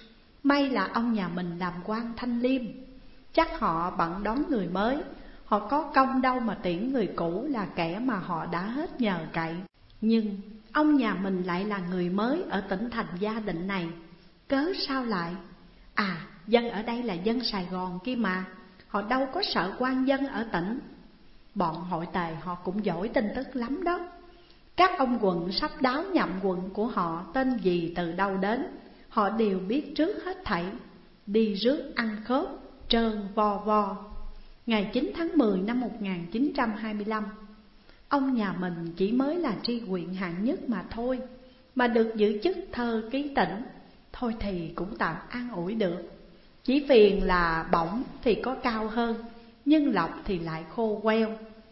May là ông nhà mình làm quan Thanh Liêm, chắc họ bận đón người mới. Họ có công đâu mà tiễn người cũ là kẻ mà họ đã hết nhờ cậy. Nhưng ông nhà mình lại là người mới ở tỉnh thành Gia Định này. Cớ sao lại? À, dân ở đây là dân Sài Gòn kia mà, họ đâu có sợ quan dân ở tỉnh. Bọn hội tề họ cũng giỏi tin tức lắm đó. Các ông quận sắp đáo nhậm quận của họ tên gì từ đâu đến, họ đều biết trước hết thảy. Đi rước ăn khớp, trơn vo vo. Ngày chín tháng mười năm một nghìn chín trăm hai mươi lăm, ông nhà mình chỉ mới là tri huyện hạng nhất mà thôi, mà được giữ chức thơ ký tỉnh. Thôi thì cũng tạm an ủi được. Chỉ phiền là bổng thì có cao hơn, nhưng lộc thì lại khô queo.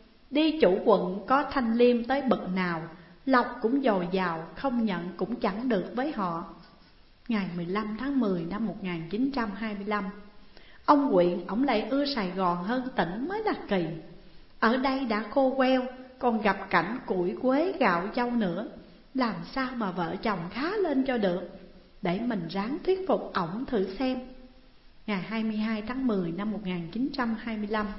Đi chủ quận có Thanh Liêm tới bậc nào, lộc cũng dồi dào, không nhận cũng chẳng được với họ. Ngày mười lăm tháng mười năm một nghìn chín trăm hai mươi lăm, ông huyện ổng lại ưa Sài Gòn hơn tỉnh mới là kỳ. Ở đây đã khô queo, còn gặp cảnh củi quế gạo châu nữa, làm sao mà vợ chồng khá lên cho được. Để mình ráng thuyết phục ổng thử xem. Ngày hai mươi hai tháng mười năm một nghìn chín trăm hai mươi lăm,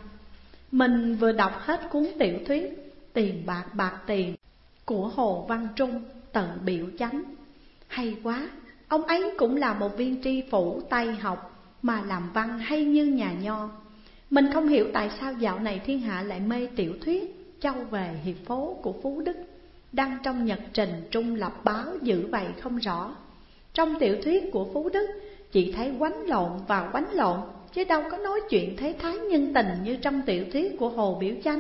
mình vừa đọc hết cuốn tiểu thuyết Tiền bạc bạc tiền của Hồ Văn Trung, Tự Biểu Chánh. Hay quá, ông ấy cũng là một viên tri phủ Tây học mà làm văn hay như nhà Nho. Mình không hiểu tại sao dạo này thiên hạ lại mê tiểu thuyết Châu Về Hiệp Phố của Phú Đức, đăng trong nhật trình Trung Lập Báo giữ vậy không rõ. Trong tiểu thuyết của Phú Đức chỉ thấy quánh lộn vào quánh lộn, chứ đâu có nói chuyện thế thái nhân tình như trong tiểu thuyết của Hồ Biểu Chánh.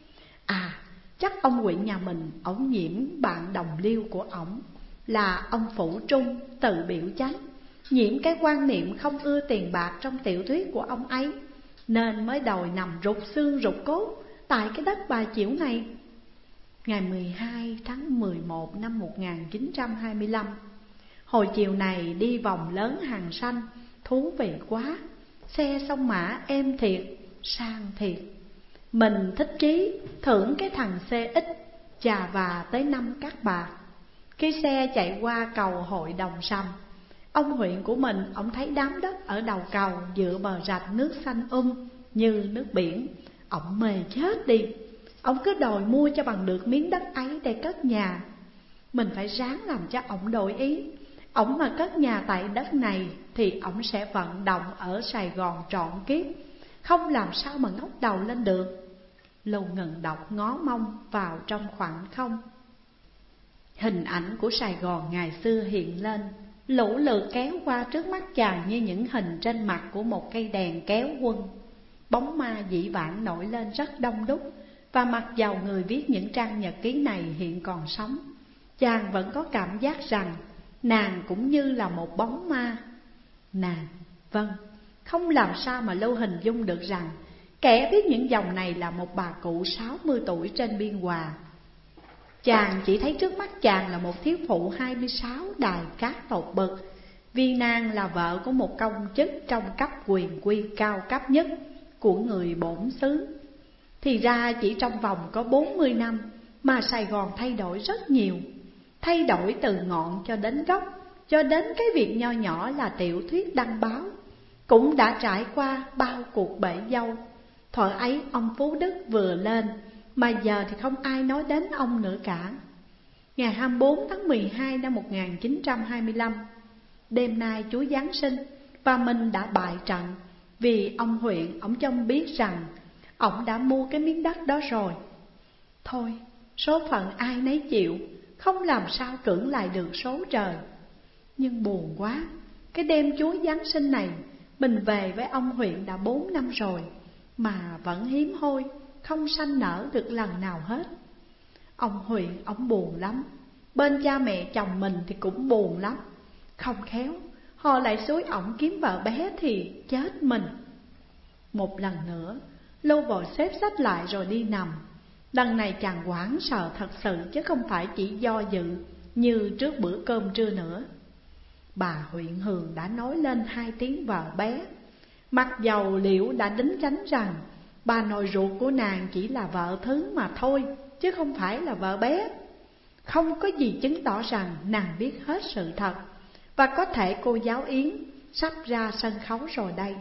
À, chắc ông huyện nhà mình, ổng nhiễm bạn đồng liêu của ổng là ông Phủ Trung, Tự Biểu Chánh, nhiễm cái quan niệm không ưa tiền bạc trong tiểu thuyết của ông ấy, nên mới đòi nằm rụt xương rụt cốt tại cái đất Bà Chiểu này. Ngày mười hai tháng mười một năm một nghìn chín trăm hai mươi lăm, hồi chiều này đi vòng lớn Hàng Xanh, thú vị quá. Xe sông Mã êm thiệt, sang thiệt. Mình thích chí thưởng cái thằng xe ít chà và tới năm các bạc. Khi xe chạy qua cầu Hội Đồng Sầm, ông huyện của mình, ông thấy đám đất ở đầu cầu dựa bờ rạch nước xanh um như nước biển. Ông mê chết đi. Ông cứ đòi mua cho bằng được miếng đất ấy để cất nhà. Mình phải ráng làm cho ông đổi ý. Ông mà cất nhà tại đất này thì ông sẽ vận động ở Sài Gòn trọn kiếp, không làm sao mà ngóc đầu lên được. Lưu ngừng đọc ngó mông vào trong khoảng không. Hình ảnh của Sài Gòn ngày xưa hiện lên, lũ lượt kéo qua trước mắt chàng như những hình trên mặt của một cây đèn kéo quân. Bóng ma dĩ vãng nổi lên rất đông đúc, và mặc dầu người viết những trang nhật ký này hiện còn sống, chàng vẫn có cảm giác rằng nàng cũng như là một bóng ma. Nàng, vâng, không làm sao mà Lưu hình dung được rằng kẻ viết những dòng này là một bà cụ sáu mươi tuổi trên biên hòa. Chàng chỉ thấy trước mắt chàng là một thiếu phụ hai mươi sáu đài cát tột bực, vì nàng là vợ của một công chức trong cấp quyền quy cao cấp nhất của người bổn xứ. Thì ra chỉ trong vòng có bốn mươi năm mà Sài Gòn thay đổi rất nhiều. Thay đổi từ ngọn cho đến gốc, cho đến cái việc nho nhỏ là tiểu thuyết đăng báo, cũng đã trải qua bao cuộc bể dâu. Thời ấy ông Phú Đức vừa lên, mà giờ thì không ai nói đến ông nữa cả. Ngày hai mươi bốn tháng mười hai năm một nghìn chín trăm hai mươi lăm, đêm nay Chúa Giáng sinh, và mình đã bại trận, vì ông huyện ổng trông biết rằng ổng đã mua cái miếng đất đó rồi. Thôi số phận ai nấy chịu, không làm sao cưỡng lại được số trời. Nhưng buồn quá, cái đêm Chúa Giáng sinh này, mình về với ông huyện đã bốn năm rồi, mà vẫn hiếm hoi, không sanh nở được lần nào hết. Ông huyện ông buồn lắm, bên cha mẹ chồng mình thì cũng buồn lắm. Không khéo, họ lại xúi ổng kiếm vợ bé thì chết mình. Một lần nữa, Lưu vội xếp sách lại rồi đi nằm. Lần này chàng hoảng sợ thật sự, chứ không phải chỉ do dự như trước bữa cơm trưa nữa. Bà huyện Hường đã nói lên hai tiếng vợ bé, mặc dầu Liễu đã đính chánh rằng bà nội ruột của nàng chỉ là vợ thứ mà thôi, chứ không phải là vợ bé. Không có gì chứng tỏ rằng nàng biết hết sự thật, và có thể cô giáo Yến sắp ra sân khấu rồi đây.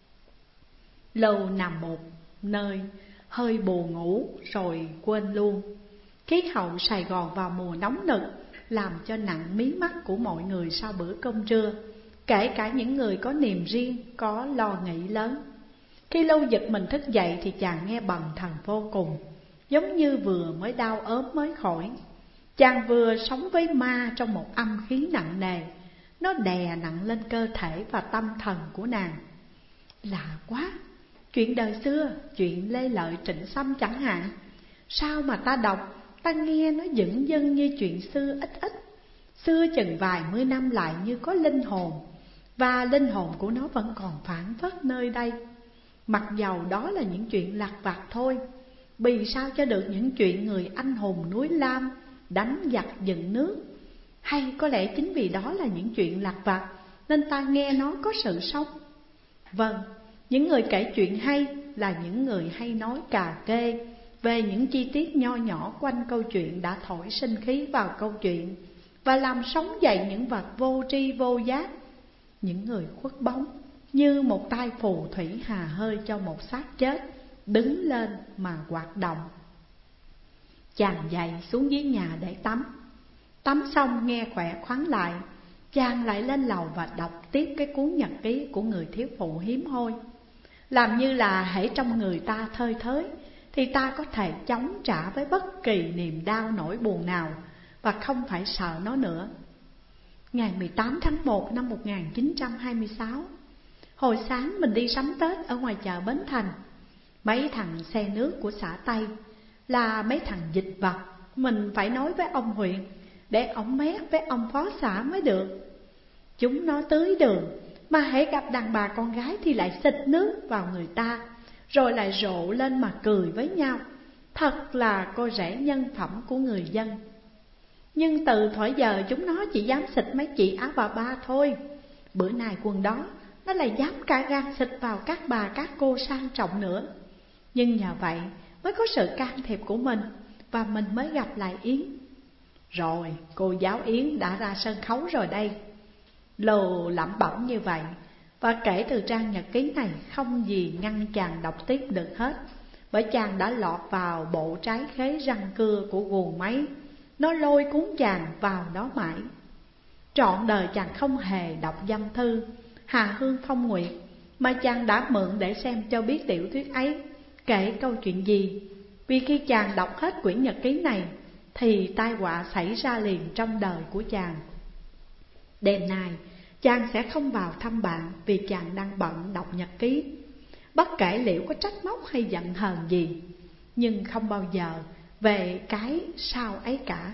Lưu nằm một nơi hơi buồn ngủ rồi quên luôn. Khí hậu Sài Gòn vào mùa nóng nực làm cho nặng mí mắt của mọi người sau bữa cơm trưa, kể cả những người có niềm riêng, có lo nghĩ lớn. Khi Lưu giật mình thức dậy thì chàng nghe bần thần vô cùng, giống như vừa mới đau ốm mới khỏi. Chàng vừa sống với ma trong một âm khí nặng nề, nó đè nặng lên cơ thể và tâm thần của nàng. Lạ quá, chuyện đời xưa, chuyện Lê Lợi Trịnh Sâm chẳng hạn, sao mà ta đọc, ta nghe nó dửng dưng như chuyện xưa ít ít. Xưa chừng vài mươi năm lại như có linh hồn, và linh hồn của nó vẫn còn phảng phất nơi đây. Mặc dầu đó là những chuyện lặt vặt thôi, vì sao cho được những chuyện người anh hùng núi Lam đánh giặc dựng nước? Hay có lẽ chính vì đó là những chuyện lặt vặt nên ta nghe nó có sự sống? Vâng, những người kể chuyện hay là những người hay nói cà kê về những chi tiết nho nhỏ quanh câu chuyện đã thổi sinh khí vào câu chuyện và làm sống dậy những vật vô tri vô giác. Những người khuất bóng như một tay phù thủy hà hơi cho một xác chết đứng lên mà hoạt động. Chàng dậy xuống dưới nhà để tắm. Tắm xong nghe khỏe khoắn lại, chàng lại lên lầu và đọc tiếp cái cuốn nhật ký của người thiếu phụ hiếm hoi. Làm như là hễ trong người ta thơi thới thì ta có thể chống trả với bất kỳ niềm đau nỗi buồn nào và không phải sợ nó nữa. Ngày mười tám tháng một năm một nghìn chín trăm hai mươi sáu, hồi sáng mình đi sắm Tết ở ngoài chợ Bến Thành. Mấy thằng xe nước của xã Tây là mấy thằng dịch vật, mình phải nói với ông huyện để ổng mét với ông phó xã mới được. Chúng nó tưới đường, mà hễ gặp đàn bà con gái thì lại xịt nước vào người ta, rồi lại rộ lên mà cười với nhau. Thật là coi rẻ nhân phẩm của người dân. Nhưng từ thuở giờ chúng nó chỉ dám xịt mấy chị áo bà ba thôi. Bữa nay quần đó nó lại dám cả gan xịt vào các bà các cô sang trọng nữa. Nhưng nhờ vậy mới có sự can thiệp của mình, và mình mới gặp lại Yến. Rồi cô giáo Yến đã ra sân khấu rồi đây. Lồ lẩm bẩm như vậy, và kể từ trang nhật ký này không gì ngăn chàng đọc tiếp được hết, bởi chàng đã lọt vào bộ trái khế răng cưa của guồng máy. Nó lôi cuốn chàng vào đó mãi. Trọn đời chàng không hề đọc dâm thư Hà Hương Phong Nguyệt, mà chàng đã mượn để xem cho biết tiểu thuyết ấy kể câu chuyện gì. Vì khi chàng đọc hết quyển nhật ký này thì tai họa xảy ra liền trong đời của chàng. Đêm nay chàng sẽ không vào thăm bạn vì chàng đang bận đọc nhật ký. Bất kể Liễu có trách móc hay giận hờn gì, nhưng không bao giờ về cái sao ấy cả.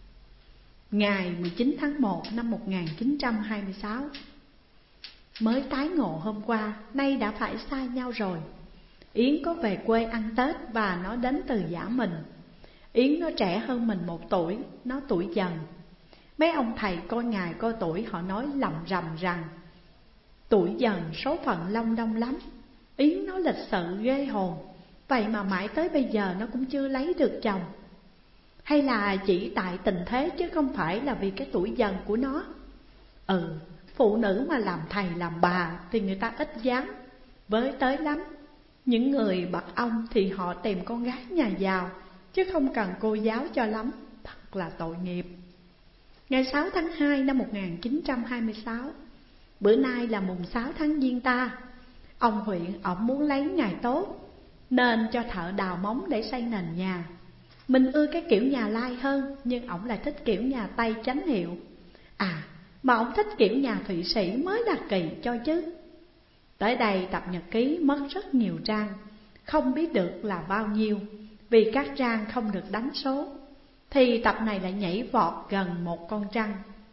Ngày mười chín tháng một năm một nghìn chín trăm hai mươi sáu, mới tái ngộ hôm qua, nay đã phải xa nhau rồi. Yến có về quê ăn Tết và nó đến từ Giả Mình. Yến nó trẻ hơn mình một tuổi, nó tuổi dần. Mấy ông thầy coi ngài coi tuổi họ nói lầm rầm rằng tuổi dần số phận long đong lắm. Yến nó lịch sự ghê hồn, vậy mà mãi tới bây giờ nó cũng chưa lấy được chồng. Hay là chỉ tại tình thế chứ không phải là vì cái tuổi dần của nó. Ừ, phụ nữ mà làm thầy làm bà thì người ta ít dám với tới lắm. Những người bậc ông thì họ tìm con gái nhà giàu, chứ không cần cô giáo cho lắm. Thật là tội nghiệp. Ngày sáu tháng hai năm một nghìn chín trăm hai mươi sáu, bữa nay là mùng sáu tháng Giêng ta. Ông huyện ổng muốn lấy ngày tốt nên cho thợ đào móng để xây nền nhà. Mình ưa cái kiểu nhà Lai hơn, nhưng ổng lại thích kiểu nhà Tây chánh hiệu. À, mà ổng thích kiểu nhà Thụy Sĩ mới là kỳ cho chứ. Tới đây tập nhật ký mất rất nhiều trang, không biết được là bao nhiêu, vì các trang không được đánh số. Thì tập này lại nhảy vọt gần một con trăng.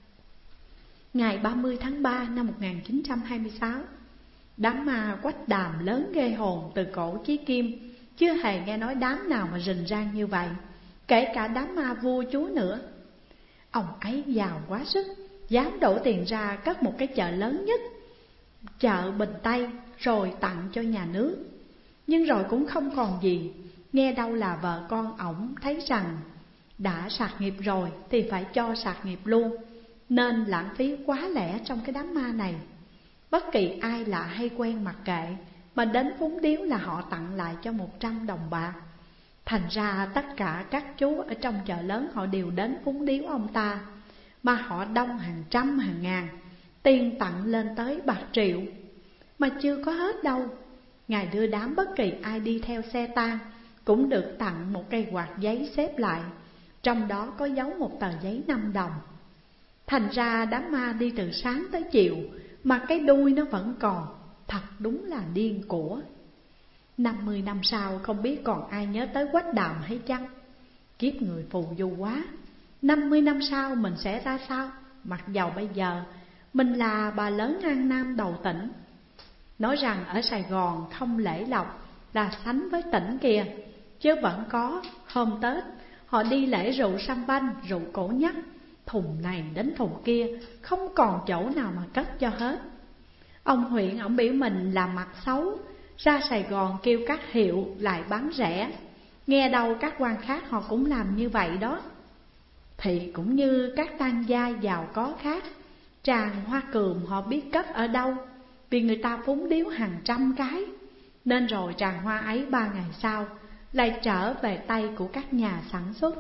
Ngày ba mươi tháng ba năm một nghìn chín trăm hai mươi sáu, đám ma quách đàm lớn ghê hồn từ cổ chí kim. Chưa hề nghe nói đám nào mà rình rang như vậy, kể cả đám ma vua chúa nữa. Ông ấy giàu quá sức, dám đổ tiền ra cất một cái chợ lớn nhất, chợ Bình Tây, rồi tặng cho nhà nước. Nhưng rồi cũng không còn gì. Nghe đâu là vợ con ổng thấy rằng đã sạc nghiệp rồi thì phải cho sạc nghiệp luôn, nên lãng phí quá lẻ trong cái đám ma này. Bất kỳ ai lạ hay quen mặc kệ, mà đến phúng điếu là họ tặng lại cho một trăm đồng bạc. Thành ra tất cả các chú ở trong chợ lớn họ đều đến phúng điếu ông ta, mà họ đông hàng trăm hàng ngàn, tiền tặng lên tới bạc triệu. Mà chưa có hết đâu, Ngài đưa đám bất kỳ ai đi theo xe tang cũng được tặng một cây quạt giấy xếp lại, trong đó có dấu một tờ giấy năm đồng. Thành ra đám ma đi từ sáng tới chiều mà cái đuôi nó vẫn còn, thật đúng là điên của. Năm mươi năm sau không biết còn ai nhớ tới quách đàm hay chăng? Kiếp người phù du quá. Năm mươi năm sau mình sẽ ra sao? Mặc dầu bây giờ mình là bà lớn An Nam đầu tỉnh. Nói rằng ở Sài Gòn không lễ lộc là sánh với tỉnh kia, chứ vẫn có hôm Tết họ đi lễ rượu sâm banh, rượu cổ nhắc, thùng này đến thùng kia, không còn chỗ nào mà cất cho hết. Ông huyện ổng biểu mình làm mặt xấu, ra Sài Gòn kêu các hiệu lại bán rẻ. Nghe đâu các quan khác họ cũng làm như vậy đó. Thì cũng như các tang gia giàu có khác, tràng hoa cườm họ biết cất ở đâu, vì người ta phúng điếu hàng trăm cái. Nên rồi tràng hoa ấy ba ngày sau lại trở về tay của các nhà sản xuất.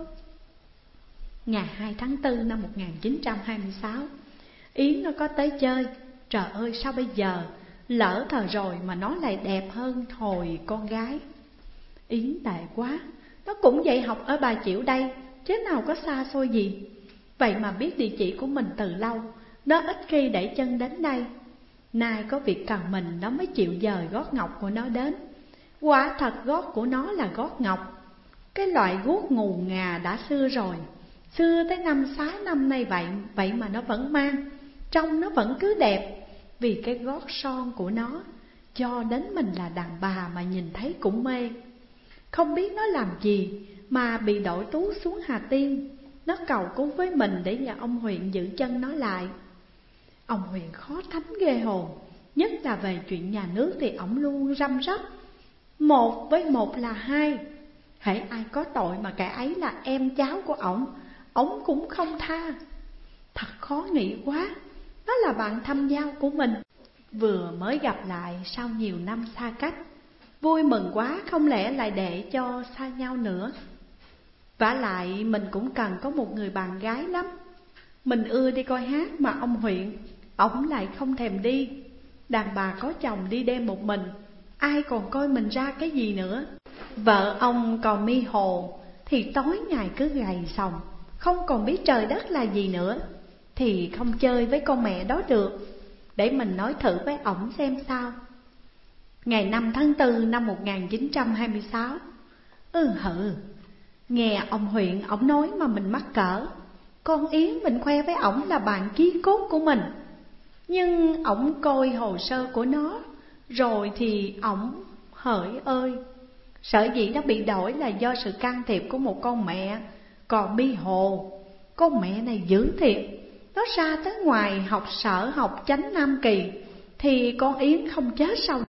Ngày hai tháng tư năm một nghìn chín trăm hai mươi sáu, Yến nó có tới chơi. Trời ơi sao bây giờ, lỡ thời rồi mà nó lại đẹp hơn hồi con gái. Yến tệ quá, nó cũng dạy học ở Bà Chiểu đây, chứ nào có xa xôi gì. Vậy mà biết địa chỉ của mình từ lâu, nó ít khi để chân đến đây. Nay có việc cần mình nó mới chịu dời gót ngọc của nó đến. Quả thật gót của nó là gót ngọc, cái loại guốc ngù ngà đã xưa rồi, xưa tới năm sáu năm nay vậy, vậy mà nó vẫn mang, trông nó vẫn cứ đẹp. Vì cái gót son của nó, cho đến mình là đàn bà mà nhìn thấy cũng mê. Không biết nó làm gì mà bị đội tú xuống Hà Tiên. Nó cầu cứu với mình để nhờ ông huyện giữ chân nó lại. Ông huyện khó thánh ghê hồn, nhất là về chuyện nhà nước thì ổng luôn răm rắp. Một với một là hai, hễ ai có tội mà kẻ ấy là em cháu của ổng, ổng cũng không tha. Thật khó nghĩ quá, nó là bạn thâm giao của mình, vừa mới gặp lại sau nhiều năm xa cách. Vui mừng quá, không lẽ lại để cho xa nhau nữa. Vả lại mình cũng cần có một người bạn gái lắm. Mình ưa đi coi hát mà ông huyện, ổng lại không thèm đi. Đàn bà có chồng đi đêm một mình, ai còn coi mình ra cái gì nữa. Vợ ông còn mi hồ thì tối ngày cứ gầy sòng, không còn biết trời đất là gì nữa. Thì không chơi với con mẹ đó được. Để mình nói thử với ổng xem sao. Ngày năm tháng tư năm một nghìn chín trăm hai mươi sáu. Ừ hừ, nghe ông huyện ổng nói mà mình mắc cỡ. Con Yến mình khoe với ổng là bạn chí cốt của mình, nhưng ổng coi hồ sơ của nó rồi thì ổng hỡi ơi. Sở dĩ nó bị đổi là do sự can thiệp của một con mẹ còn bi hồ. Con mẹ này dữ thiệt. Nó ra tới ngoài học sở học chánh Nam Kỳ thì con Yến không chết sao